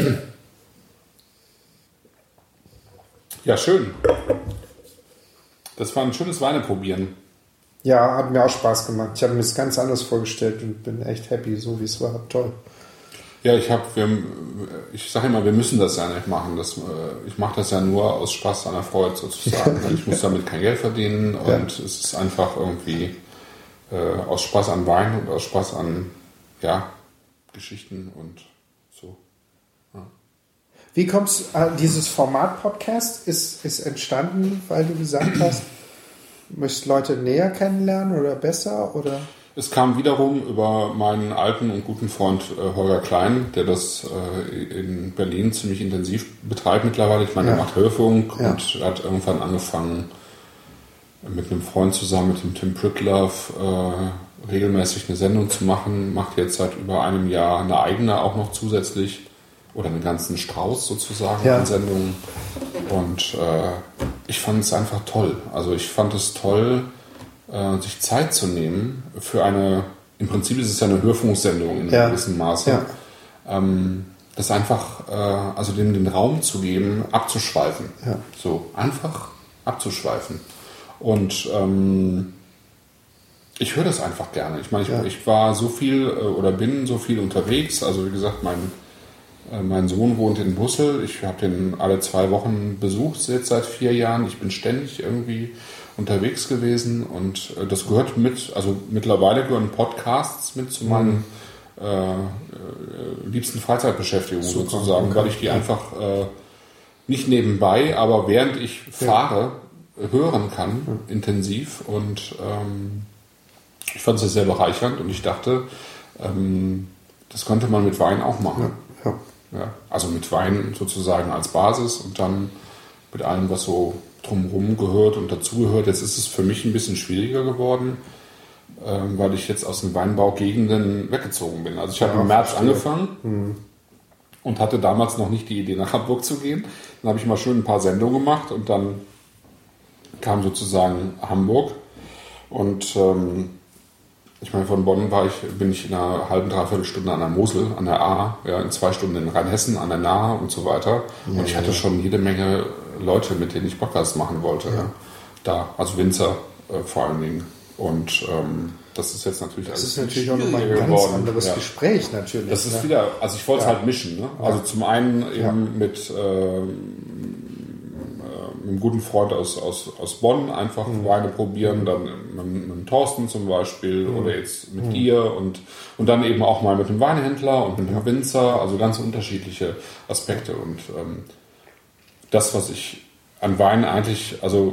Ja, schön. Das war ein schönes Weine probieren. Ja, hat mir auch Spaß gemacht. Ich habe mir das ganz anders vorgestellt und bin echt happy, so wie es war. Toll. Ja, ich habe, ich sage immer, wir müssen das ja nicht machen. Das, äh, ich mache das ja nur aus Spaß an der Freude sozusagen. Ich muss damit kein Geld verdienen und Ja. es ist einfach irgendwie äh, aus Spaß an Wein und aus Spaß an ja, Geschichten und so. Wie kommst äh, dieses Format Podcast ist, ist entstanden, weil du gesagt hast, du möchtest Leute näher kennenlernen oder besser oder? Es kam wiederum über meinen alten und guten Freund äh, Holger Klein, der das äh, in Berlin ziemlich intensiv betreibt mittlerweile. Ich meine, Ja. er macht Hörfunk Ja. und er hat irgendwann angefangen, mit einem Freund zusammen, mit dem Tim Pritlove, äh, regelmäßig eine Sendung zu machen. Macht jetzt seit über einem Jahr eine eigene auch noch zusätzlich oder einen ganzen Strauß sozusagen Ja. an Sendungen. Und äh, ich fand es einfach toll. Also ich fand es toll, äh, sich Zeit zu nehmen für eine, im Prinzip ist es ja eine Hörfunksendung in Ja. einem gewissen Maße. Ja. Ähm, das einfach, äh, also dem den Raum zu geben, abzuschweifen. Ja. So, einfach abzuschweifen. Und ähm, ich höre das einfach gerne. Ich meine, ich, Ja. ich war so viel äh, oder bin so viel unterwegs. Also wie gesagt, mein, äh, mein Sohn wohnt in Bussel. Ich habe den alle zwei Wochen besucht, jetzt seit vier Jahren. Ich bin ständig irgendwie unterwegs gewesen und äh, das gehört mit, also mittlerweile gehören Podcasts mit zu meinen äh, äh, liebsten Freizeitbeschäftigungen Super, sozusagen, okay. weil ich die einfach äh, nicht nebenbei, aber während ich fahre, hören kann, ja. intensiv. Und ähm, ich fand es sehr bereichernd und ich dachte, ähm, das könnte man mit Wein auch machen. Ja, ja. Ja, also mit Wein sozusagen als Basis und dann mit allem, was so drumherum gehört und dazugehört. Jetzt ist es für mich ein bisschen schwieriger geworden, ähm, weil ich jetzt aus den Weinbaugegenden weggezogen bin. Also ich habe Ja, im März verstehe. angefangen Mhm. und hatte damals noch nicht die Idee, nach Hamburg zu gehen. Dann habe ich mal schön ein paar Sendungen gemacht und dann kam sozusagen Hamburg. Und ähm, ich meine, von Bonn war ich, bin ich in einer halben, dreiviertel Stunde an der Mosel, an der A, ja, in zwei Stunden in Rheinhessen, an der Nahe und so weiter. Ja, und ich hatte ja. schon jede Menge Leute, mit denen ich Podcasts machen wollte. Ja. Ja. Da, also Winzer äh, vor allen Dingen. Und ähm, das ist jetzt natürlich Das alles ist natürlich auch nochmal ein schwieriger ganz geworden. anderes Ja. Gespräch natürlich. Das ist ne? wieder, also ich wollte es Ja. halt mischen. Ne? Ja. Also zum einen eben Ja. mit, ähm, äh, mit einem guten Freund aus, aus, aus Bonn einfach Mhm. Weine probieren, dann mit, mit dem Thorsten zum Beispiel oder jetzt mit dir und, und dann eben auch mal mit einem Weinhändler und mit einem Winzer, also ganz unterschiedliche Aspekte. Und ähm, das, was ich an Wein eigentlich, also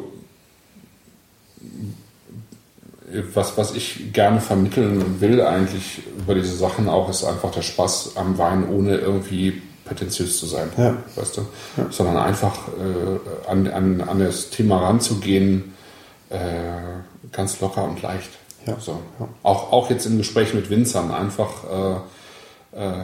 Was, was ich gerne vermitteln will eigentlich über diese Sachen auch, ist einfach der Spaß am Wein, ohne irgendwie prätentiös zu sein, Ja. weißt du? Ja. Sondern einfach äh, an, an, an das Thema ranzugehen, äh, ganz locker und leicht. Ja. So. Ja. Auch, auch jetzt im Gespräch mit Winzern einfach äh, äh,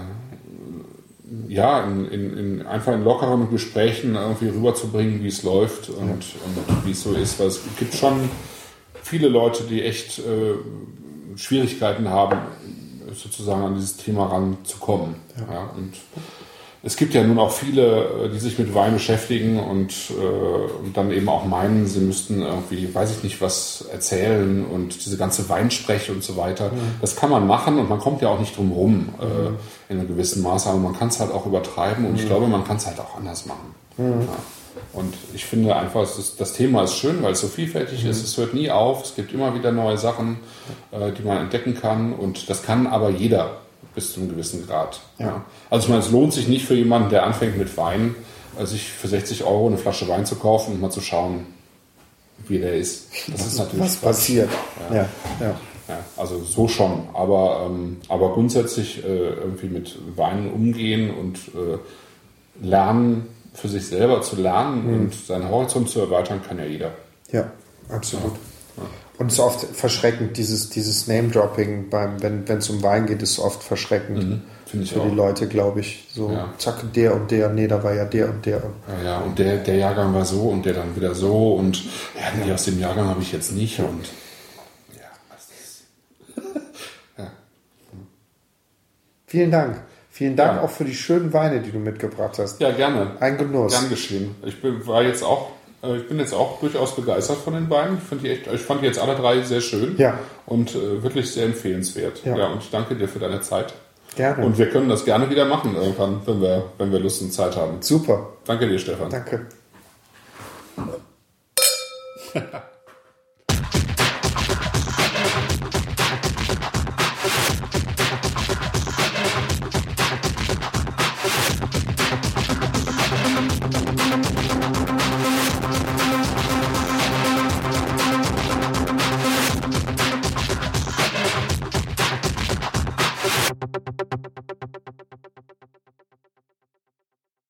ja, in, in, in, einfach in lockeren Gesprächen irgendwie rüberzubringen, wie es läuft und, und wie es so ist, weil es gibt schon viele Leute, die echt äh, Schwierigkeiten haben, sozusagen an dieses Thema ranzukommen. Ja. Ja, und es gibt ja nun auch viele, die sich mit Wein beschäftigen und, äh, und dann eben auch meinen, sie müssten irgendwie, weiß ich nicht, was erzählen und diese ganze Weinsprech und so weiter. Mhm. Das kann man machen und man kommt ja auch nicht drum rum mhm. äh, in einem gewissen Maße, aber man kann es halt auch übertreiben und mhm. ich glaube, man kann es halt auch anders machen. Mhm. Ja. Und ich finde einfach, es ist, das Thema ist schön, weil es so vielfältig mhm. ist. Es hört nie auf. Es gibt immer wieder neue Sachen, äh, die man entdecken kann. Und das kann aber jeder bis zu einem gewissen Grad. Ja. Ja. Also ich meine, es lohnt sich nicht für jemanden, der anfängt mit Wein, äh, sich für sechzig Euro eine Flasche Wein zu kaufen und mal zu schauen, wie der ist. Das ist natürlich was passiert. Ja. Ja. Ja. Ja, also so schon. Aber, ähm, aber grundsätzlich äh, irgendwie mit Wein umgehen und äh, lernen, für sich selber zu lernen mhm. und seinen Horizont zu erweitern, kann ja jeder. Ja, absolut. Ja. Ja. Und es ist oft verschreckend, dieses, dieses Name-Dropping, beim, wenn es um Wein geht, ist oft verschreckend mhm. Finde ich für auch. die Leute, glaube ich. So, ja. zack, der und der, nee, da war ja der und der. Ja, ja, und der, der Jahrgang war so und der dann wieder so und ja, nee, aus dem Jahrgang habe ich jetzt nicht und ja, was ist. Ja. Vielen Dank. Vielen Dank ja. auch für die schönen Weine, die du mitgebracht hast. Ja, gerne. Ein Genuss. Gern geschehen. Ich bin, war jetzt auch, ich bin jetzt auch durchaus begeistert von den Weinen. Ich, die echt, ich fand die jetzt alle drei sehr schön ja. und äh, wirklich sehr empfehlenswert. Ja. ja, und ich danke dir für deine Zeit. Gerne. Und wir können das gerne wieder machen irgendwann, wenn wir, wenn wir Lust und Zeit haben. Super. Danke dir, Stefan. Danke.